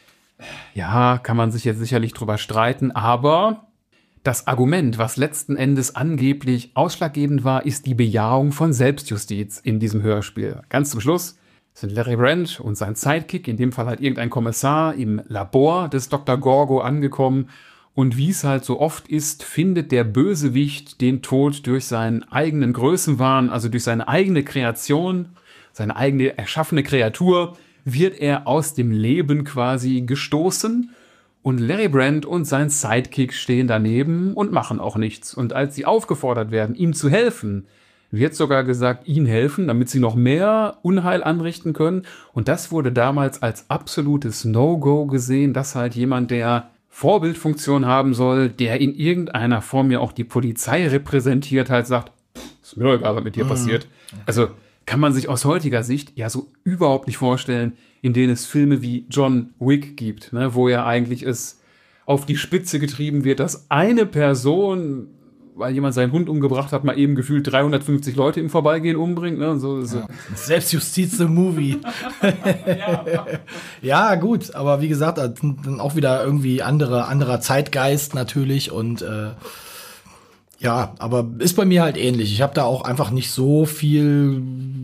[SPEAKER 2] Ja, kann man sich jetzt sicherlich drüber streiten, aber das Argument, was letzten Endes angeblich ausschlaggebend war, ist die Bejahung von Selbstjustiz in diesem Hörspiel. Ganz zum Schluss sind Larry Brand und sein Sidekick, in dem Fall halt irgendein Kommissar, im Labor des Dr. Gorgo angekommen. Und wie es halt so oft ist, findet der Bösewicht den Tod durch seinen eigenen Größenwahn, also durch seine eigene Kreation, seine eigene erschaffene Kreatur, wird er aus dem Leben quasi gestoßen. Und Larry Brand und sein Sidekick stehen daneben und machen auch nichts. Und als sie aufgefordert werden, ihm zu helfen, wird sogar gesagt, ihnen helfen, damit sie noch mehr Unheil anrichten können. Und das wurde damals als absolutes No-Go gesehen, dass halt jemand, der Vorbildfunktion haben soll, der in irgendeiner Form ja auch die Polizei repräsentiert, halt sagt, ist mir doch egal, was mit dir passiert. Also kann man sich aus heutiger Sicht ja so überhaupt nicht vorstellen, in denen es Filme wie John Wick gibt, ne, wo ja eigentlich es auf die Spitze getrieben wird, dass eine Person, weil jemand seinen Hund umgebracht hat, mal eben gefühlt 350 Leute im Vorbeigehen umbringt. Ne? So.
[SPEAKER 3] Ja. Selbstjustiz the Movie. Ja, gut, aber wie gesagt, dann auch wieder irgendwie anderer Zeitgeist natürlich und ja, aber ist bei mir halt ähnlich. Ich habe da auch einfach nicht so viel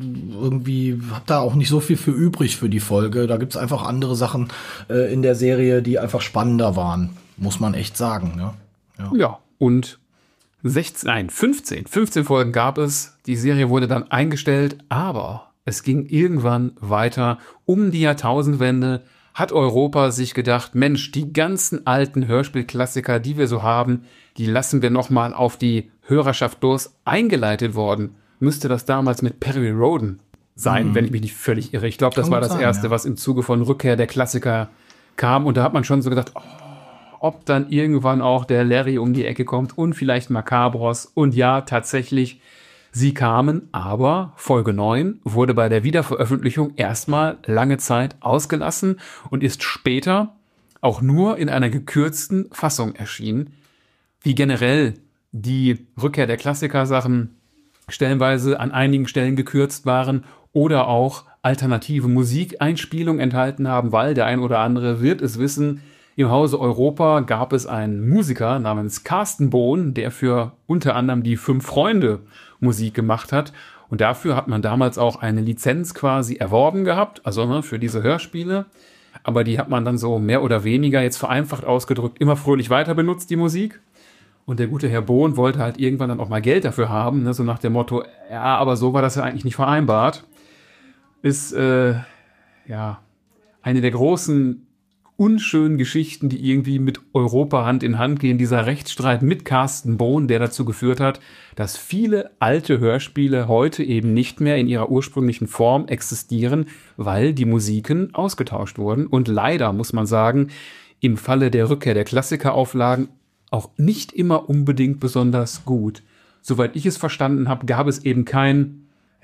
[SPEAKER 3] für übrig für die Folge. Da gibt's einfach andere Sachen in der Serie, die einfach spannender waren, muss man echt sagen. Ne?
[SPEAKER 2] Ja, und 15 Folgen gab es. Die Serie wurde dann eingestellt, aber es ging irgendwann weiter. Um die Jahrtausendwende hat Europa sich gedacht, Mensch, die ganzen alten Hörspielklassiker, die wir so haben, die lassen wir noch mal auf die Hörerschaft los. Eingeleitet worden müsste das damals mit Perry Rhodan sein, wenn ich mich nicht völlig irre. Ich glaube, das war das Erste, was im Zuge von Rückkehr der Klassiker kam. Und da hat man schon so gedacht, ob dann irgendwann auch der Larry um die Ecke kommt und vielleicht Macabros. Und ja, tatsächlich, sie kamen, aber Folge 9 wurde bei der Wiederveröffentlichung erstmal lange Zeit ausgelassen und ist später auch nur in einer gekürzten Fassung erschienen. Wie generell die Rückkehr der Klassiker-Sachen stellenweise an einigen Stellen gekürzt waren oder auch alternative Musikeinspielungen enthalten haben, weil der ein oder andere wird es wissen, im Hause Europa gab es einen Musiker namens Carsten Bohn, der für unter anderem die 5 Freunde Musik gemacht hat. Und dafür hat man damals auch eine Lizenz quasi erworben gehabt, also ne, für diese Hörspiele. Aber die hat man dann so mehr oder weniger, jetzt vereinfacht ausgedrückt, immer fröhlich weiter benutzt, die Musik. Und der gute Herr Bohn wollte halt irgendwann dann auch mal Geld dafür haben, ne, so nach dem Motto, ja, aber so war das ja eigentlich nicht vereinbart. Ist, ja, eine der großen unschönen Geschichten, die irgendwie mit Europa Hand in Hand gehen. Dieser Rechtsstreit mit Carsten Bohn, der dazu geführt hat, dass viele alte Hörspiele heute eben nicht mehr in ihrer ursprünglichen Form existieren, weil die Musiken ausgetauscht wurden. Und leider, muss man sagen, im Falle der Rückkehr der Klassikerauflagen auch nicht immer unbedingt besonders gut. Soweit ich es verstanden habe, gab es eben kein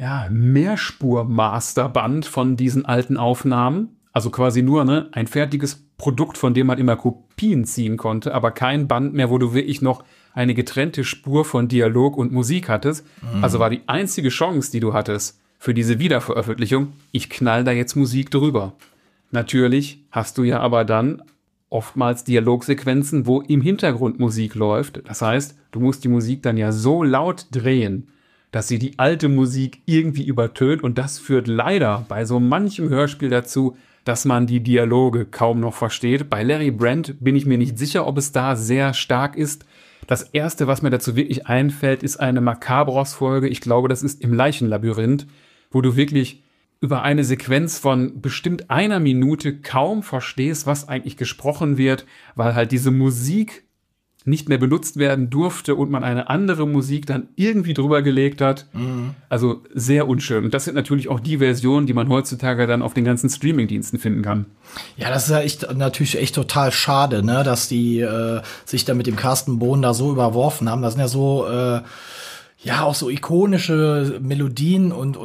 [SPEAKER 2] Mehrspur-Masterband von diesen alten Aufnahmen. Also quasi nur ein fertiges Produkt, von dem man immer Kopien ziehen konnte, aber kein Band mehr, wo du wirklich noch eine getrennte Spur von Dialog und Musik hattest. Also war die einzige Chance, die du hattest für diese Wiederveröffentlichung, ich knall da jetzt Musik drüber. Natürlich hast du ja aber dann oftmals Dialogsequenzen, wo im Hintergrund Musik läuft. Das heißt, du musst die Musik dann ja so laut drehen, dass sie die alte Musik irgendwie übertönt. Und das führt leider bei so manchem Hörspiel dazu, dass man die Dialoge kaum noch versteht. Bei Larry Brand bin ich mir nicht sicher, ob es da sehr stark ist. Das Erste, was mir dazu wirklich einfällt, ist eine Macabros-Folge. Ich glaube, das ist im Leichenlabyrinth, wo du wirklich über eine Sequenz von bestimmt einer Minute kaum verstehst, was eigentlich gesprochen wird, weil halt diese Musik nicht mehr benutzt werden durfte und man eine andere Musik dann irgendwie drüber gelegt hat. Also sehr unschön. Und das sind natürlich auch die Versionen, die man heutzutage dann auf den ganzen Streamingdiensten finden kann.
[SPEAKER 3] Ja, das ist ja natürlich echt total schade, ne, dass die sich da mit dem Carsten Bohn da so überworfen haben. Das sind ja so auch so ikonische Melodien und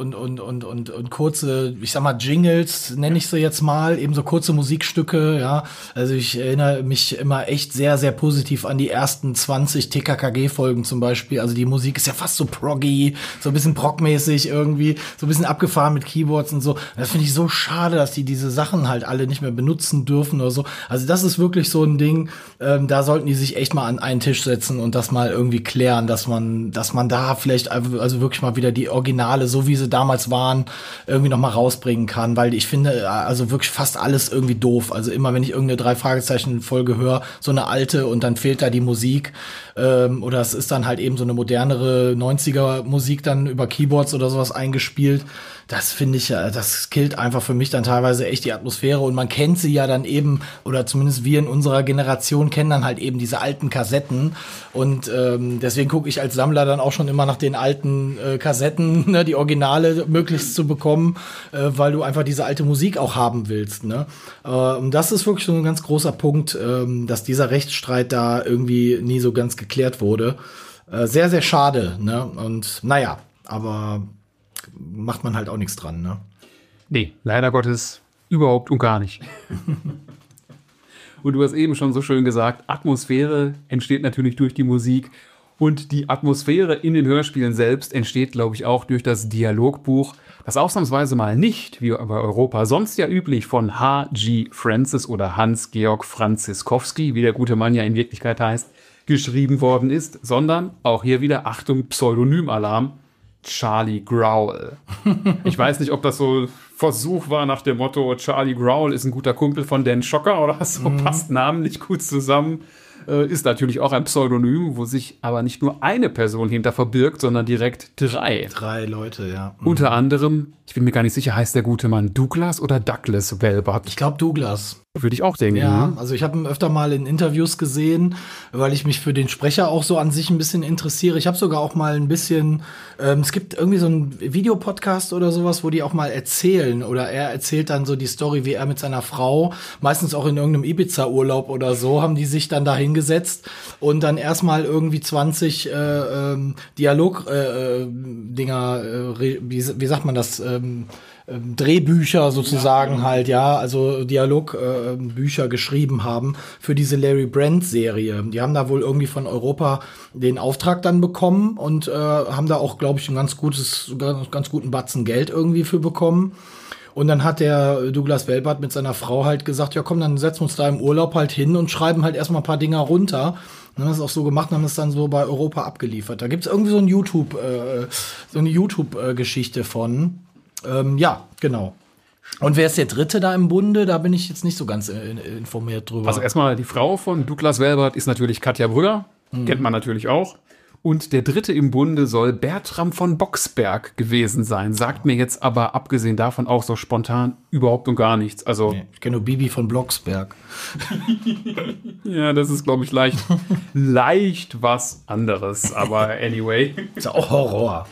[SPEAKER 3] kurze, ich sag mal, Jingles, nenne ich sie jetzt mal, eben so kurze Musikstücke, ja. Also ich erinnere mich immer echt sehr, sehr positiv an die ersten 20 TKKG-Folgen zum Beispiel. Also die Musik ist ja fast so proggy, so ein bisschen progmäßig irgendwie, so ein bisschen abgefahren mit Keyboards und so. Das finde ich so schade, dass die diese Sachen halt alle nicht mehr benutzen dürfen oder so. Also das ist wirklich so ein Ding, da sollten die sich echt mal an einen Tisch setzen und das mal irgendwie klären, dass man da vielleicht also wirklich mal wieder die Originale, so wie sie damals waren, irgendwie noch mal rausbringen kann, weil ich finde, also wirklich fast alles irgendwie doof. Also immer, wenn ich irgendeine 3-Fragezeichen-Folge höre, so eine alte und dann fehlt da die Musik, oder es ist dann halt eben so eine modernere 90er-Musik dann über Keyboards oder sowas eingespielt. Das finde ich, das killt einfach für mich dann teilweise echt die Atmosphäre und man kennt sie ja dann eben, oder zumindest wir in unserer Generation kennen dann halt eben diese alten Kassetten und deswegen gucke ich als Sammler dann auch schon immer nach den alten Kassetten, ne, die Originale möglichst zu bekommen, weil du einfach diese alte Musik auch haben willst, ne? Und das ist wirklich so ein ganz großer Punkt, dass dieser Rechtsstreit da irgendwie nie so ganz geklärt wurde. Sehr, sehr schade, ne? Und naja, aber macht man halt auch nichts dran, ne?
[SPEAKER 2] Nee, leider Gottes überhaupt und gar nicht. Und du hast eben schon so schön gesagt, Atmosphäre entsteht natürlich durch die Musik und die Atmosphäre in den Hörspielen selbst entsteht, glaube ich, auch durch das Dialogbuch, das ausnahmsweise mal nicht, wie bei Europa sonst ja üblich, von H.G. Francis oder Hans-Georg Franziskowski, wie der gute Mann ja in Wirklichkeit heißt, geschrieben worden ist, sondern auch hier wieder, Achtung, Pseudonymalarm, Charlie Growl. Ich weiß nicht, ob das so Versuch war nach dem Motto, Charlie Growl ist ein guter Kumpel von Dan Schocker oder so, passt namentlich gut zusammen. Ist natürlich auch ein Pseudonym, wo sich aber nicht nur eine Person hinter verbirgt, sondern direkt 3.
[SPEAKER 3] 3 Leute, ja.
[SPEAKER 2] Unter anderem, ich bin mir gar nicht sicher, heißt der gute Mann Douglas oder Douglas Welbert?
[SPEAKER 3] Ich glaube Douglas.
[SPEAKER 2] Würde ich auch denken.
[SPEAKER 3] Ja, also ich habe ihn öfter mal in Interviews gesehen, weil ich mich für den Sprecher auch so an sich ein bisschen interessiere. Ich habe sogar auch mal ein bisschen, es gibt irgendwie so einen Videopodcast oder sowas, wo die auch mal erzählen oder er erzählt dann so die Story, wie er mit seiner Frau, meistens auch in irgendeinem Ibiza-Urlaub oder so, haben die sich dann da hingesetzt und dann erstmal irgendwie 20 Dialog-Dinger, wie sagt man das, Drehbücher sozusagen halt, ja, also Dialogbücher geschrieben haben für diese Larry Brand-Serie. Die haben da wohl irgendwie von Europa den Auftrag dann bekommen und haben da auch, glaube ich, einen ganz guten Batzen Geld irgendwie für bekommen. Und dann hat der Douglas Welbert mit seiner Frau halt gesagt, ja komm, dann setzen wir uns da im Urlaub halt hin und schreiben halt erstmal ein paar Dinger runter. Und haben das auch so gemacht und haben das dann so bei Europa abgeliefert. Da gibt's irgendwie so eine YouTube-Geschichte von. Ja, genau. Und wer ist der Dritte da im Bunde? Da bin ich jetzt nicht so ganz informiert drüber.
[SPEAKER 2] Also erstmal die Frau von Douglas Welbert ist natürlich Katja Brügger. Kennt man natürlich auch. Und der Dritte im Bunde soll Bertram von Boxberg gewesen sein. Sagt mir jetzt aber abgesehen davon auch so spontan überhaupt und gar nichts. Also
[SPEAKER 3] Ich kenne nur Bibi von Blocksberg.
[SPEAKER 2] ja, das ist, glaube ich, leicht was anderes. Aber anyway.
[SPEAKER 3] Ist ja auch Horror.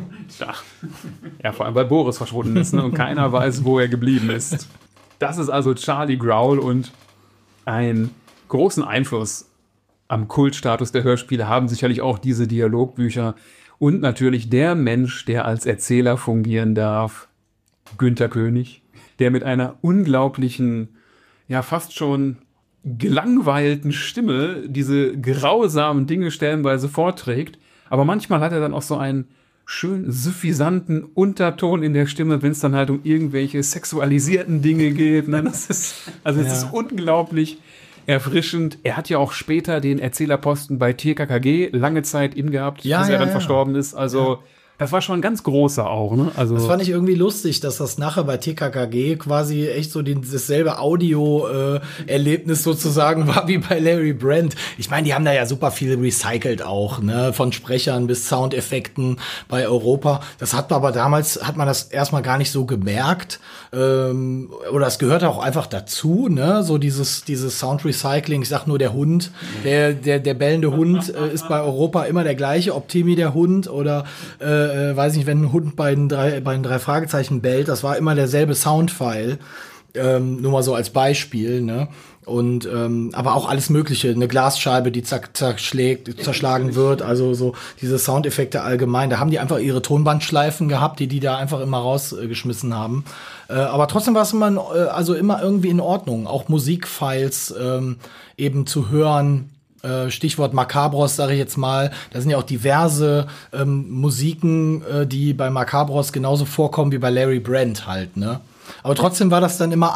[SPEAKER 2] Ja, vor allem, weil Boris verschwunden ist, ne? Und keiner weiß, wo er geblieben ist. Das ist also Charlie Growl und einen großen Einfluss am Kultstatus der Hörspiele haben sicherlich auch diese Dialogbücher und natürlich der Mensch, der als Erzähler fungieren darf, Günter König, der mit einer unglaublichen, ja fast schon gelangweilten Stimme diese grausamen Dinge stellenweise vorträgt, aber manchmal hat er dann auch so einen schön suffisanten Unterton in der Stimme, wenn es dann halt um irgendwelche sexualisierten Dinge geht. Nein, es ist unglaublich erfrischend. Er hat ja auch später den Erzählerposten bei TKKG lange Zeit inne gehabt, bis er dann verstorben ist. Also das war schon ein ganz großer auch, ne? Also
[SPEAKER 3] das fand ich irgendwie lustig, dass das nachher bei TKKG quasi echt so dasselbe Audio-Erlebnis sozusagen war wie bei Larry Brand. Ich meine, die haben da ja super viel recycelt auch, ne? Von Sprechern bis Soundeffekten bei Europa. Das hat man aber damals, hat man das erstmal gar nicht so gemerkt. Oder es gehört auch einfach dazu, ne? So dieses Sound-Recycling. Ich sag nur der Hund, der bellende Hund ist bei Europa immer der gleiche, ob Timmy der Hund oder weiß nicht, wenn ein Hund bei den drei Fragezeichen bellt, das war immer derselbe Soundfile, nur mal so als Beispiel, ne? Und aber auch alles Mögliche, eine Glasscheibe, die zerschlagen wird, also so diese Soundeffekte allgemein. Da haben die einfach ihre Tonbandschleifen gehabt, die da einfach immer rausgeschmissen haben. Aber trotzdem war es immer irgendwie in Ordnung, auch Musikfiles eben zu hören. Stichwort Macabros, sage ich jetzt mal. Da sind ja auch diverse Musiken, die bei Macabros genauso vorkommen wie bei Larry Brand halt, ne? Aber trotzdem war das dann immer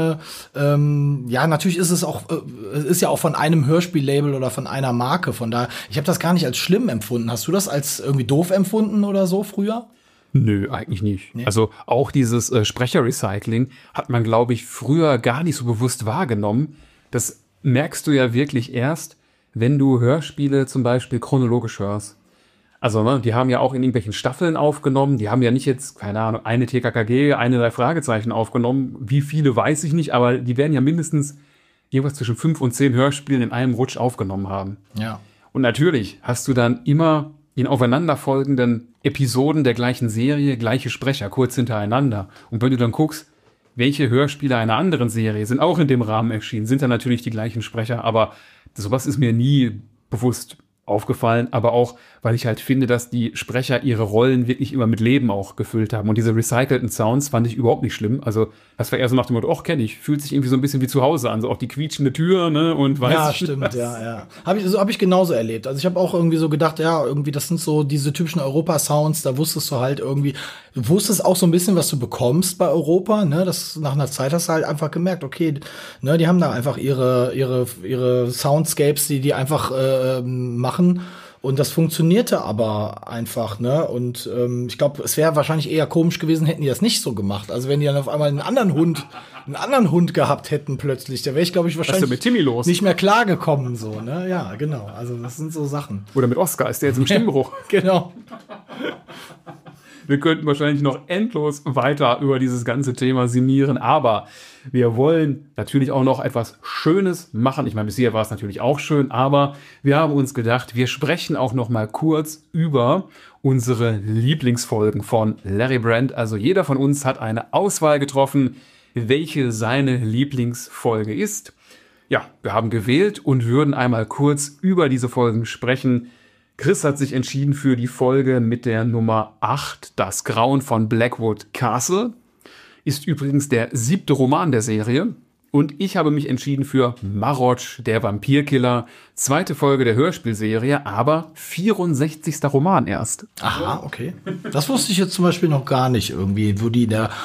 [SPEAKER 3] natürlich ist es ist ja auch von einem Hörspiellabel oder von einer Marke. Von daher, ich habe das gar nicht als schlimm empfunden. Hast du das als irgendwie doof empfunden oder so früher?
[SPEAKER 2] Nö, eigentlich nicht. Nee. Also auch dieses Sprecherrecycling hat man, glaube ich, früher gar nicht so bewusst wahrgenommen. Das merkst du ja wirklich erst, wenn du Hörspiele zum Beispiel chronologisch hörst. Also, ne, die haben ja auch in irgendwelchen Staffeln aufgenommen. Die haben ja nicht jetzt, keine Ahnung, eine TKKG, eine 3 Fragezeichen aufgenommen. Wie viele, weiß ich nicht, aber die werden ja mindestens irgendwas zwischen 5 und 10 Hörspielen in einem Rutsch aufgenommen haben.
[SPEAKER 3] Ja.
[SPEAKER 2] Und natürlich hast du dann immer in aufeinanderfolgenden Episoden der gleichen Serie gleiche Sprecher, kurz hintereinander. Und wenn du dann guckst, welche Hörspiele einer anderen Serie sind auch in dem Rahmen erschienen, sind dann natürlich die gleichen Sprecher, aber sowas ist mir nie bewusst aufgefallen, aber auch, weil ich halt finde, dass die Sprecher ihre Rollen wirklich immer mit Leben auch gefüllt haben. Und diese recycelten Sounds fand ich überhaupt nicht schlimm. Also das war eher so nach dem Motto, kenne ich, fühlt sich irgendwie so ein bisschen wie zu Hause an. So auch die quietschende Tür, ne, und weiß
[SPEAKER 3] ja,
[SPEAKER 2] ich
[SPEAKER 3] stimmt,
[SPEAKER 2] was.
[SPEAKER 3] ja. Hab ich genauso erlebt. Also ich habe auch irgendwie so gedacht, ja, irgendwie das sind so diese typischen Europa-Sounds, da wusstest du halt irgendwie, du wusstest auch so ein bisschen, was du bekommst bei Europa, ne, das nach einer Zeit hast du halt einfach gemerkt, okay, ne, die haben da einfach ihre Soundscapes, die einfach machen. Und das funktionierte aber einfach, ne? Und ich glaube, es wäre wahrscheinlich eher komisch gewesen, hätten die das nicht so gemacht. Also wenn die dann auf einmal einen anderen Hund gehabt hätten plötzlich, da wäre ich, glaube ich, wahrscheinlich
[SPEAKER 2] mit Timmy los?
[SPEAKER 3] Nicht mehr klargekommen, so, ne? Ja, genau. Also das sind so Sachen.
[SPEAKER 2] Oder mit Oscar, ist der jetzt im Stimmbruch?
[SPEAKER 3] Genau.
[SPEAKER 2] Wir könnten wahrscheinlich noch endlos weiter über dieses ganze Thema sinnieren, aber wir wollen natürlich auch noch etwas Schönes machen. Ich meine, bisher war es natürlich auch schön, aber wir haben uns gedacht, wir sprechen auch noch mal kurz über unsere Lieblingsfolgen von Larry Brand. Also jeder von uns hat eine Auswahl getroffen, welche seine Lieblingsfolge ist. Ja, wir haben gewählt und würden einmal kurz über diese Folgen sprechen. Chris hat sich entschieden für die Folge mit der Nummer 8, Das Grauen von Blackwood Castle. Ist übrigens der 7. Roman der Serie. Und ich habe mich entschieden für Marotsch, der Vampirkiller. 2. Folge der Hörspielserie, aber 64. Roman erst.
[SPEAKER 3] Aha, okay. Das wusste ich jetzt zum Beispiel noch gar nicht irgendwie, wo die in der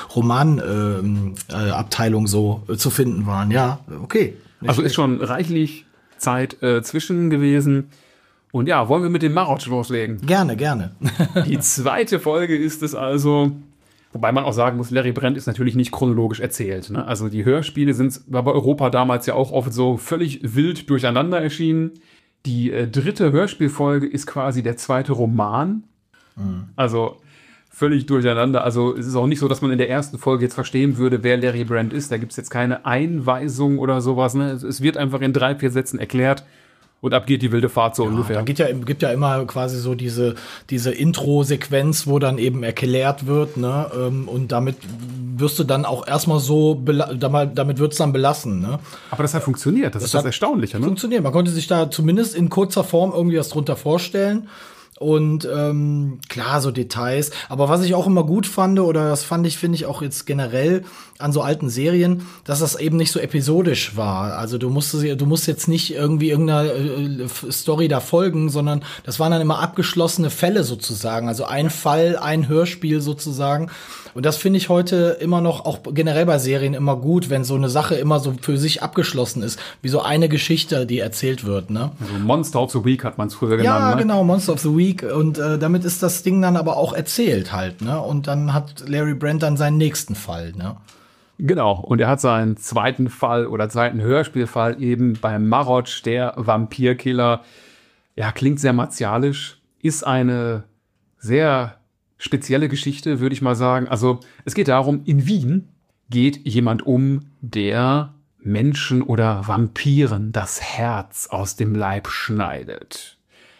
[SPEAKER 3] Roman-Abteilung so zu finden waren. Ja, okay.
[SPEAKER 2] Also ist schon reichlich Zeit zwischen gewesen. Und ja, wollen wir mit dem Marotsch loslegen?
[SPEAKER 3] Gerne, gerne.
[SPEAKER 2] Die 2. Folge ist es also. Wobei man auch sagen muss, Larry Brand ist natürlich nicht chronologisch erzählt. Ne? Also die Hörspiele war bei Europa damals ja auch oft so völlig wild durcheinander erschienen. Die 3. Hörspielfolge ist quasi der 2. Roman. Also völlig durcheinander. Also es ist auch nicht so, dass man in der 1. Folge jetzt verstehen würde, wer Larry Brand ist. Da gibt es jetzt keine Einweisung oder sowas. Ne? Es wird einfach in 3-4 Sätzen erklärt. Und ab geht die wilde Fahrt so ungefähr.
[SPEAKER 3] Da gibt ja immer quasi so diese Intro-Sequenz, wo dann eben erklärt wird, ne? Und damit wirst du dann auch erstmal so, damit wird es dann belassen, ne?
[SPEAKER 2] Aber das hat funktioniert, das ist das Erstaunliche, ne?
[SPEAKER 3] Funktioniert, man konnte sich da zumindest in kurzer Form irgendwie was drunter vorstellen. Und klar, so Details. Aber was ich auch immer gut fand, oder das finde ich auch jetzt generell an so alten Serien, dass das eben nicht so episodisch war. Also du musst jetzt nicht irgendwie irgendeiner Story da folgen, sondern das waren dann immer abgeschlossene Fälle sozusagen. Also ein Fall, ein Hörspiel sozusagen. Und das finde ich heute immer noch, auch generell bei Serien immer gut, wenn so eine Sache immer so für sich abgeschlossen ist. Wie so eine Geschichte, die erzählt wird, ne?
[SPEAKER 2] Also Monster of the Week hat man es früher genannt,
[SPEAKER 3] ja,
[SPEAKER 2] ne?
[SPEAKER 3] Genau, Monster of the Week. Und damit ist das Ding dann aber auch erzählt halt, ne? Und dann hat Larry Brand dann seinen nächsten Fall, ne?
[SPEAKER 2] Genau, und er hat seinen 2. Fall oder 2. Hörspielfall eben beim Marotsch, der Vampirkiller. Ja, klingt sehr martialisch, ist eine sehr spezielle Geschichte, würde ich mal sagen. Also es geht darum, in Wien geht jemand um, der Menschen oder Vampiren das Herz aus dem Leib schneidet.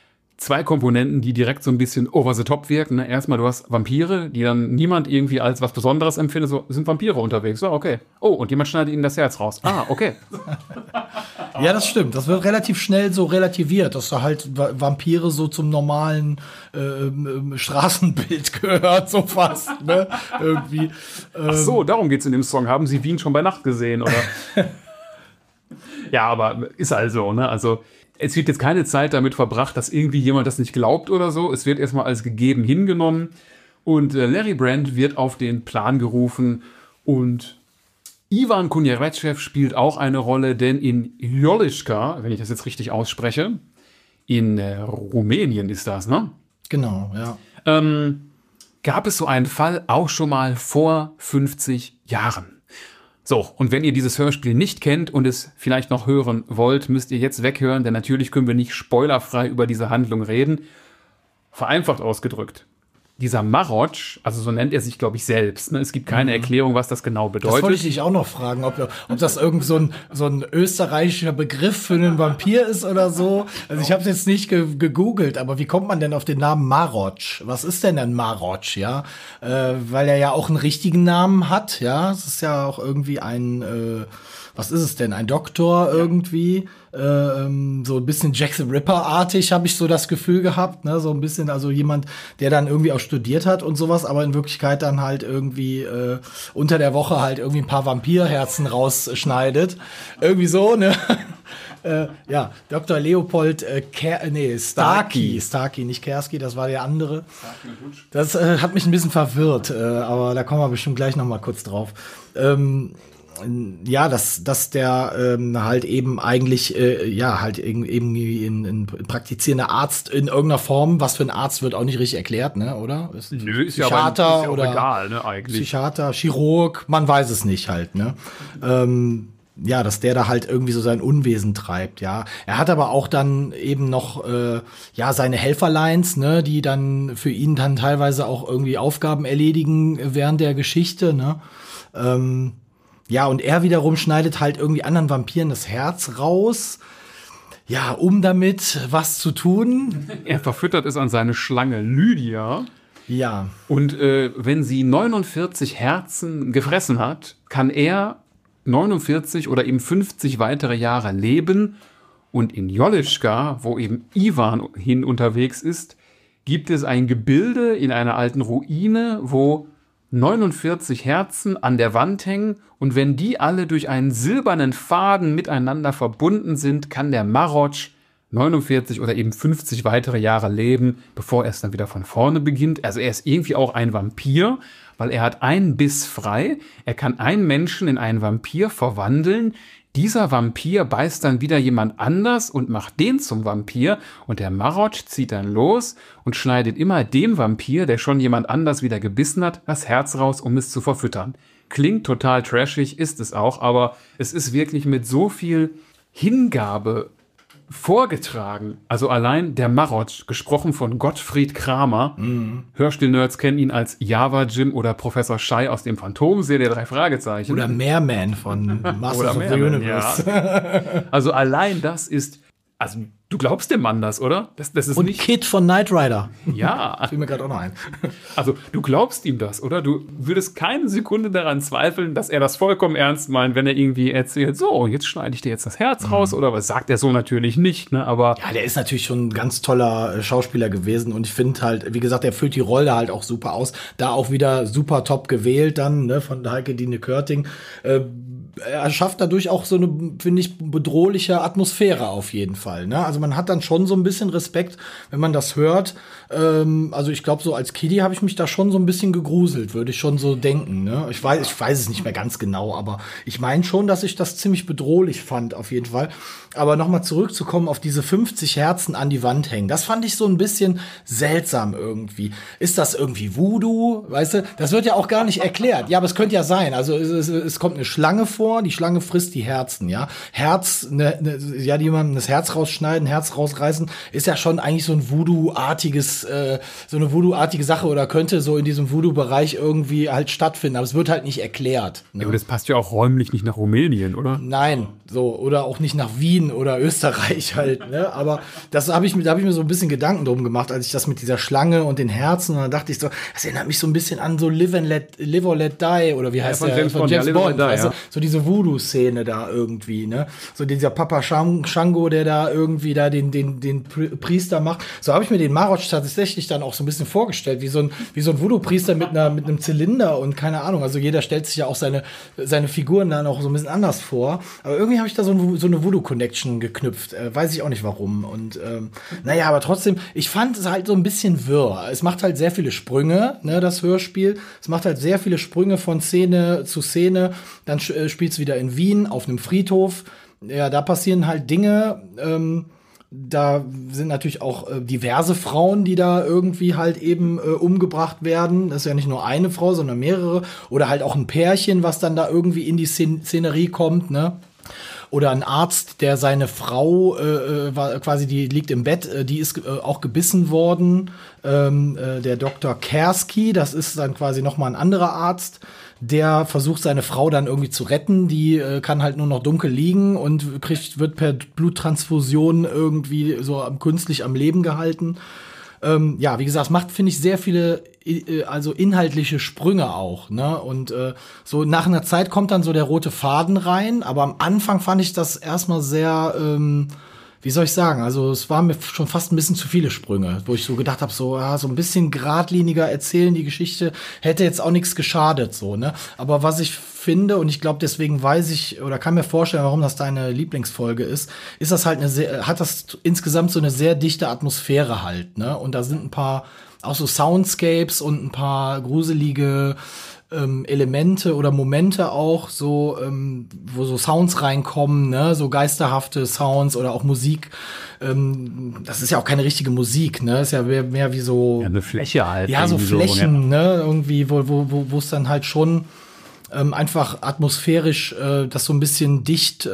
[SPEAKER 2] 2 Komponenten, die direkt so ein bisschen over the top wirken. Ne? Erstmal, du hast Vampire, die dann niemand irgendwie als was Besonderes empfindet. So, sind Vampire unterwegs. So, okay. Oh, und jemand schneidet ihnen das Herz raus. Ah, okay.
[SPEAKER 3] Ja, das stimmt. Das wird relativ schnell so relativiert, dass da halt Vampire so zum normalen Straßenbild gehört, so fast. Ne? Irgendwie.
[SPEAKER 2] Ach so, darum geht's in dem Song. Haben Sie Wien schon bei Nacht gesehen, oder? Ja, aber ist also, ne? Also es wird jetzt keine Zeit damit verbracht, dass irgendwie jemand das nicht glaubt oder so. Es wird erstmal als gegeben hingenommen. Und Larry Brand wird auf den Plan gerufen. Und Ivan Kunjeretschew spielt auch eine Rolle, denn in Jolischka, wenn ich das jetzt richtig ausspreche, in Rumänien ist das, ne?
[SPEAKER 3] Genau, ja.
[SPEAKER 2] Gab es so einen Fall auch schon mal vor 50 Jahren. So, und wenn ihr dieses Hörspiel nicht kennt und es vielleicht noch hören wollt, müsst ihr jetzt weghören, denn natürlich können wir nicht spoilerfrei über diese Handlung reden. Vereinfacht ausgedrückt. Dieser Marotsch, also so nennt er sich, glaube ich, selbst. Ne? Es gibt keine Erklärung, was das genau bedeutet.
[SPEAKER 3] Das wollte ich dich auch noch fragen, ob das irgend so ein österreichischer Begriff für einen Vampir ist oder so. Also ich habe es jetzt nicht gegoogelt, aber wie kommt man denn auf den Namen Marotsch? Was ist denn ein Marotsch, ja? Weil er ja auch einen richtigen Namen hat, ja? Es ist ja auch irgendwie was ist es denn? Ein Doktor irgendwie? So ein bisschen Jack the Ripper-artig habe ich so das Gefühl gehabt, ne? So ein bisschen, also jemand, der dann irgendwie auch studiert hat und sowas, aber in Wirklichkeit dann halt irgendwie unter der Woche halt irgendwie ein paar Vampirherzen rausschneidet. Irgendwie so, ne? Ja, Dr. Leopold Starkey, nicht Kerski, das war der andere. Das hat mich ein bisschen verwirrt, aber da kommen wir bestimmt gleich noch mal kurz drauf. Ja, dass der halt eben eigentlich halt irgendwie ein praktizierender Arzt in irgendeiner Form, was für ein Arzt wird auch nicht richtig erklärt, ne, oder?
[SPEAKER 2] Nö, ist
[SPEAKER 3] Psychiater
[SPEAKER 2] ja
[SPEAKER 3] oder
[SPEAKER 2] egal, ne, eigentlich.
[SPEAKER 3] Psychiater, Chirurg, man weiß es nicht halt, ne? Ja, dass der da halt irgendwie so sein Unwesen treibt, ja. Er hat aber auch dann eben noch seine Helferlines, ne, die dann für ihn dann teilweise auch irgendwie Aufgaben erledigen während der Geschichte, ne? Ja, und er wiederum schneidet halt irgendwie anderen Vampiren das Herz raus. Ja, um damit was zu tun.
[SPEAKER 2] Er verfüttert es an seine Schlange Lydia.
[SPEAKER 3] Ja.
[SPEAKER 2] Und wenn sie 49 Herzen gefressen hat, kann er 49 oder eben 50 weitere Jahre leben. Und in Jolischka, wo eben Ivan unterwegs ist, gibt es ein Gebilde in einer alten Ruine, wo 49 Herzen an der Wand hängen und wenn die alle durch einen silbernen Faden miteinander verbunden sind, kann der Marotsch 49 oder eben 50 weitere Jahre leben, bevor er es dann wieder von vorne beginnt. Also er ist irgendwie auch ein Vampir, weil er hat einen Biss frei. Er kann einen Menschen in einen Vampir verwandeln. Dieser Vampir beißt dann wieder jemand anders und macht den zum Vampir. Und der Marotsch zieht dann los und schneidet immer dem Vampir, der schon jemand anders wieder gebissen hat, das Herz raus, um es zu verfüttern. Klingt total trashig, ist es auch, aber es ist wirklich mit so viel Hingabe vorgetragen. Also allein der Marotsch, gesprochen von Gottfried Kramer. Hörspiel-Nerds kennen ihn als Java Jim oder Professor Schei aus dem Phantomserie der 3 Fragezeichen.
[SPEAKER 3] Oder Merman von Masters of the Universe.
[SPEAKER 2] Ja. Also allein das ist, also du glaubst dem Mann das, oder? Das ist
[SPEAKER 3] Und
[SPEAKER 2] nicht
[SPEAKER 3] Kid von Knight Rider.
[SPEAKER 2] Ja.
[SPEAKER 3] Fiel mir gerade auch noch ein.
[SPEAKER 2] Also du glaubst ihm das, oder? Du würdest keine Sekunde daran zweifeln, dass er das vollkommen ernst meint, wenn er irgendwie erzählt, so, jetzt schneide ich dir jetzt das Herz raus, oder was sagt er so natürlich nicht, ne? Aber
[SPEAKER 3] ja, der ist natürlich schon ein ganz toller Schauspieler gewesen und ich finde halt, wie gesagt, er füllt die Rolle halt auch super aus. Da auch wieder super top gewählt dann, ne, von Heike-Dine Körting. Er schafft dadurch auch so eine, finde ich, bedrohliche Atmosphäre auf jeden Fall, ne? Also man hat dann schon so ein bisschen Respekt, wenn man das hört. Also ich glaube, so als Kiddie habe ich mich da schon so ein bisschen gegruselt, würde ich schon so denken, ne? Ich weiß es nicht mehr ganz genau, aber ich meine schon, dass ich das ziemlich bedrohlich fand, auf jeden Fall. Aber nochmal zurückzukommen auf diese 50 Herzen an die Wand hängen, das fand ich so ein bisschen seltsam irgendwie. Ist das irgendwie Voodoo? Weißt du, das wird ja auch gar nicht erklärt. Ja, aber es könnte ja sein. Also es kommt eine Schlange vor, die Schlange frisst die Herzen, ja. Die jemandem das Herz rausschneiden, Herz rausreißen, ist ja schon eigentlich so ein Voodoo-artiges, so eine Voodoo-artige Sache oder könnte so in diesem Voodoo-Bereich irgendwie halt stattfinden. Aber es wird halt nicht erklärt. Ne?
[SPEAKER 2] ja, aber das passt ja auch räumlich nicht nach Rumänien, oder?
[SPEAKER 3] Nein, so, oder auch nicht nach Wien oder Österreich halt, ne? Aber da habe ich mir so ein bisschen Gedanken drum gemacht, als ich das mit dieser Schlange und den Herzen, und dann dachte ich so, das erinnert mich so ein bisschen an so Live or Let Die, oder wie heißt
[SPEAKER 2] von
[SPEAKER 3] der?
[SPEAKER 2] James Bond,
[SPEAKER 3] James
[SPEAKER 2] ja, Live or
[SPEAKER 3] Bond,
[SPEAKER 2] Let Die,
[SPEAKER 3] weißt du?
[SPEAKER 2] ja.
[SPEAKER 3] So diese Voodoo-Szene da irgendwie, ne? So dieser Papa Shango, der da irgendwie da den Priester macht. So habe ich mir den Marotsch tatsächlich dann auch so ein bisschen vorgestellt, wie so ein Voodoo-Priester mit einem Zylinder und keine Ahnung. Also jeder stellt sich ja auch seine Figuren dann auch so ein bisschen anders vor. Aber irgendwie habe ich da so eine Voodoo-Connection geknüpft. Weiß ich auch nicht warum. Und naja, aber trotzdem, ich fand es halt so ein bisschen wirr. Es macht halt sehr viele Sprünge, ne, das Hörspiel. Es macht halt sehr viele Sprünge von Szene zu Szene. Dann spielt es wieder in Wien auf einem Friedhof. Ja, da passieren halt Dinge. Da sind natürlich auch diverse Frauen, die da irgendwie halt eben umgebracht werden. Das ist ja nicht nur eine Frau, sondern mehrere. Oder halt auch ein Pärchen, was dann da irgendwie in die Szenerie kommt, ne? Oder ein Arzt, der seine Frau quasi, die liegt im Bett, die ist auch gebissen worden. Der Dr. Kersky, das ist dann quasi noch mal ein anderer Arzt, der versucht, seine Frau dann irgendwie zu retten. Die kann halt nur noch dunkel liegen und wird per Bluttransfusion irgendwie so künstlich am Leben gehalten. Ja, wie gesagt, es macht, finde ich, sehr viele also inhaltliche Sprünge auch, ne? Und so nach einer Zeit kommt dann so der rote Faden rein, aber am Anfang fand ich das erstmal sehr, wie soll ich sagen, also es war mir schon fast ein bisschen zu viele Sprünge, wo ich so gedacht habe, so ein bisschen geradliniger erzählen, die Geschichte hätte jetzt auch nichts geschadet, so, ne? Aber was ich finde, und ich glaube, deswegen weiß ich oder kann mir vorstellen, warum das deine Lieblingsfolge ist das halt hat das insgesamt so eine sehr dichte Atmosphäre halt, ne? Und da sind ein paar auch so Soundscapes und ein paar gruselige Elemente oder Momente auch, so, wo so Sounds reinkommen, ne, so geisterhafte Sounds oder auch Musik. Das ist ja auch keine richtige Musik, ne, ist ja mehr wie so.
[SPEAKER 2] Ja, eine Fläche halt.
[SPEAKER 3] Ja, so Flächen,
[SPEAKER 2] ja.
[SPEAKER 3] ne, irgendwie, wo es dann halt schon einfach atmosphärisch das so ein bisschen dicht,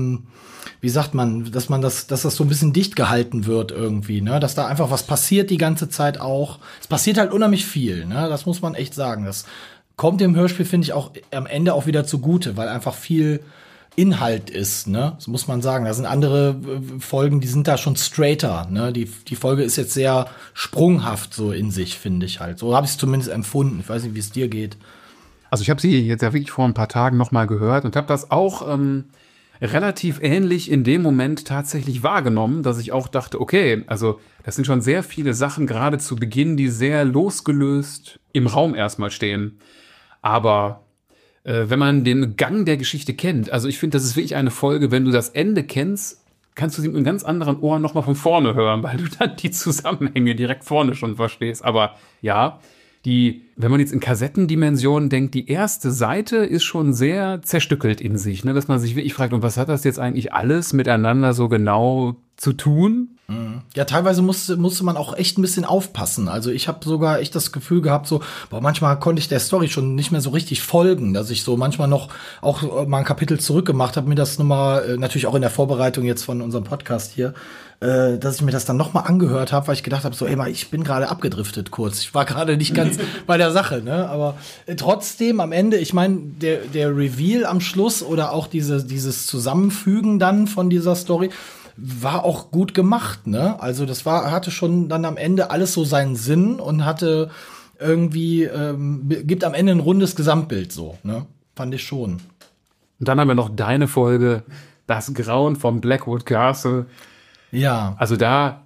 [SPEAKER 3] wie sagt man, dass das so ein bisschen dicht gehalten wird irgendwie, ne, dass da einfach was passiert die ganze Zeit auch. Es passiert halt unheimlich viel, ne, das muss man echt sagen. Das kommt dem Hörspiel, finde ich, auch am Ende auch wieder zugute, weil einfach viel Inhalt ist, ne? Das muss man sagen. Da sind andere Folgen, die sind da schon straighter, ne? Die Folge ist jetzt sehr sprunghaft so in sich, finde ich halt. So habe ich es zumindest empfunden. Ich weiß nicht, wie es dir geht.
[SPEAKER 2] Also ich habe sie jetzt ja wirklich vor ein paar Tagen noch mal gehört und habe das auch relativ ähnlich in dem Moment tatsächlich wahrgenommen, dass ich auch dachte, okay, also das sind schon sehr viele Sachen gerade zu Beginn, die sehr losgelöst im Raum erstmal stehen. Aber wenn man den Gang der Geschichte kennt, also ich finde, das ist wirklich eine Folge, wenn du das Ende kennst, kannst du sie mit einem ganz anderen Ohr nochmal von vorne hören, weil du dann die Zusammenhänge direkt vorne schon verstehst. Aber ja, wenn man jetzt in Kassettendimensionen denkt, die erste Seite ist schon sehr zerstückelt in sich, ne? Dass man sich wirklich fragt, und was hat das jetzt eigentlich alles miteinander so genau zu tun?
[SPEAKER 3] Ja, teilweise musste man auch echt ein bisschen aufpassen. Also ich habe sogar echt das Gefühl gehabt, so, manchmal konnte ich der Story schon nicht mehr so richtig folgen, dass ich so manchmal noch auch mal ein Kapitel zurückgemacht habe, mir das nochmal, natürlich auch in der Vorbereitung jetzt von unserem Podcast hier, dass ich mir das dann nochmal angehört habe, weil ich gedacht habe, so, ey, ich bin gerade abgedriftet kurz. Ich war gerade nicht ganz bei der Sache, ne? Aber trotzdem am Ende, ich meine, der Reveal am Schluss oder auch dieses Zusammenfügen dann von dieser Story war auch gut gemacht, ne? Also hatte schon dann am Ende alles so seinen Sinn und hatte irgendwie, gibt am Ende ein rundes Gesamtbild so, ne? Fand ich schon.
[SPEAKER 2] Und dann haben wir noch deine Folge, das Grauen vom Blackwood Castle.
[SPEAKER 3] Ja.
[SPEAKER 2] Also da,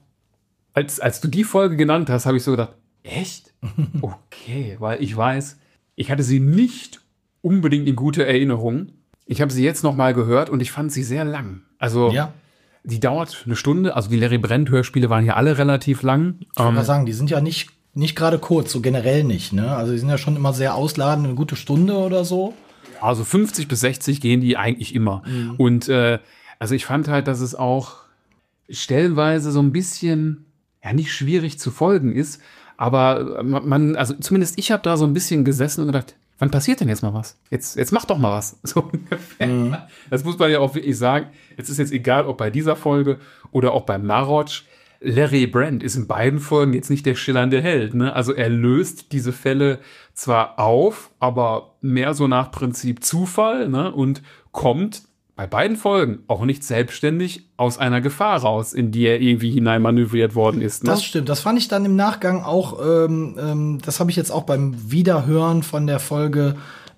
[SPEAKER 2] als du die Folge genannt hast, habe ich so gedacht, echt? Okay, weil ich weiß, ich hatte sie nicht unbedingt in guter Erinnerung. Ich habe sie jetzt noch mal gehört und ich fand sie sehr lang. Also
[SPEAKER 3] ja.
[SPEAKER 2] Die dauert eine Stunde, also die Larry Brent Hörspiele waren ja alle relativ lang.
[SPEAKER 3] Ich würde mal sagen, die sind ja nicht gerade kurz, so generell nicht, ne? Also die sind ja schon immer sehr ausladend, eine gute Stunde oder so.
[SPEAKER 2] Also 50 bis 60 gehen die eigentlich immer. Mhm. Und also ich fand halt, dass es auch stellenweise so ein bisschen, ja, nicht schwierig zu folgen ist, aber also zumindest ich habe da so ein bisschen gesessen und gedacht, wann passiert denn jetzt mal was? Jetzt mach doch mal was. So ungefähr. Mhm. Das muss man ja auch wirklich sagen. Es ist jetzt egal, ob bei dieser Folge oder auch beim Marotsch. Larry Brent ist in beiden Folgen jetzt nicht der schillernde Held, ne? Also er löst diese Fälle zwar auf, aber mehr so nach Prinzip Zufall, ne? Und kommt bei beiden Folgen auch nicht selbstständig aus einer Gefahr raus, in die er irgendwie hineinmanövriert worden ist. Ne?
[SPEAKER 3] Das stimmt. Das fand ich dann im Nachgang auch, das habe ich jetzt auch beim Wiederhören von der Folge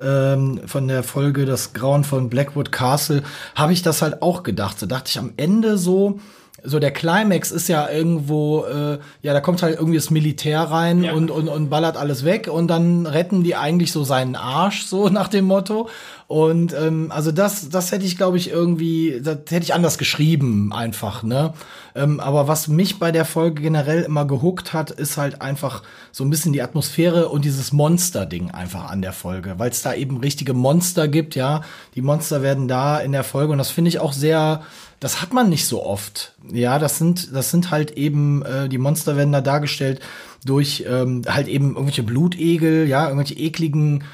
[SPEAKER 3] Das Grauen von Blackwood Castle, habe ich das halt auch gedacht. So dachte ich am Ende so der Climax ist ja irgendwo, da kommt halt irgendwie das Militär rein und ballert alles weg und dann retten die eigentlich so seinen Arsch, so nach dem Motto. Und also das hätte ich, glaube ich, das hätte ich anders geschrieben einfach, ne? Aber was mich bei der Folge generell immer gehuckt hat, ist halt einfach so ein bisschen die Atmosphäre und dieses Monster-Ding einfach an der Folge, weil es da eben richtige Monster gibt, ja. Die Monster werden da in der Folge und das finde ich auch sehr, das hat man nicht so oft. Ja, das sind halt eben, die Monster werden da dargestellt durch halt eben irgendwelche Blutegel, ja, irgendwelche ekligen,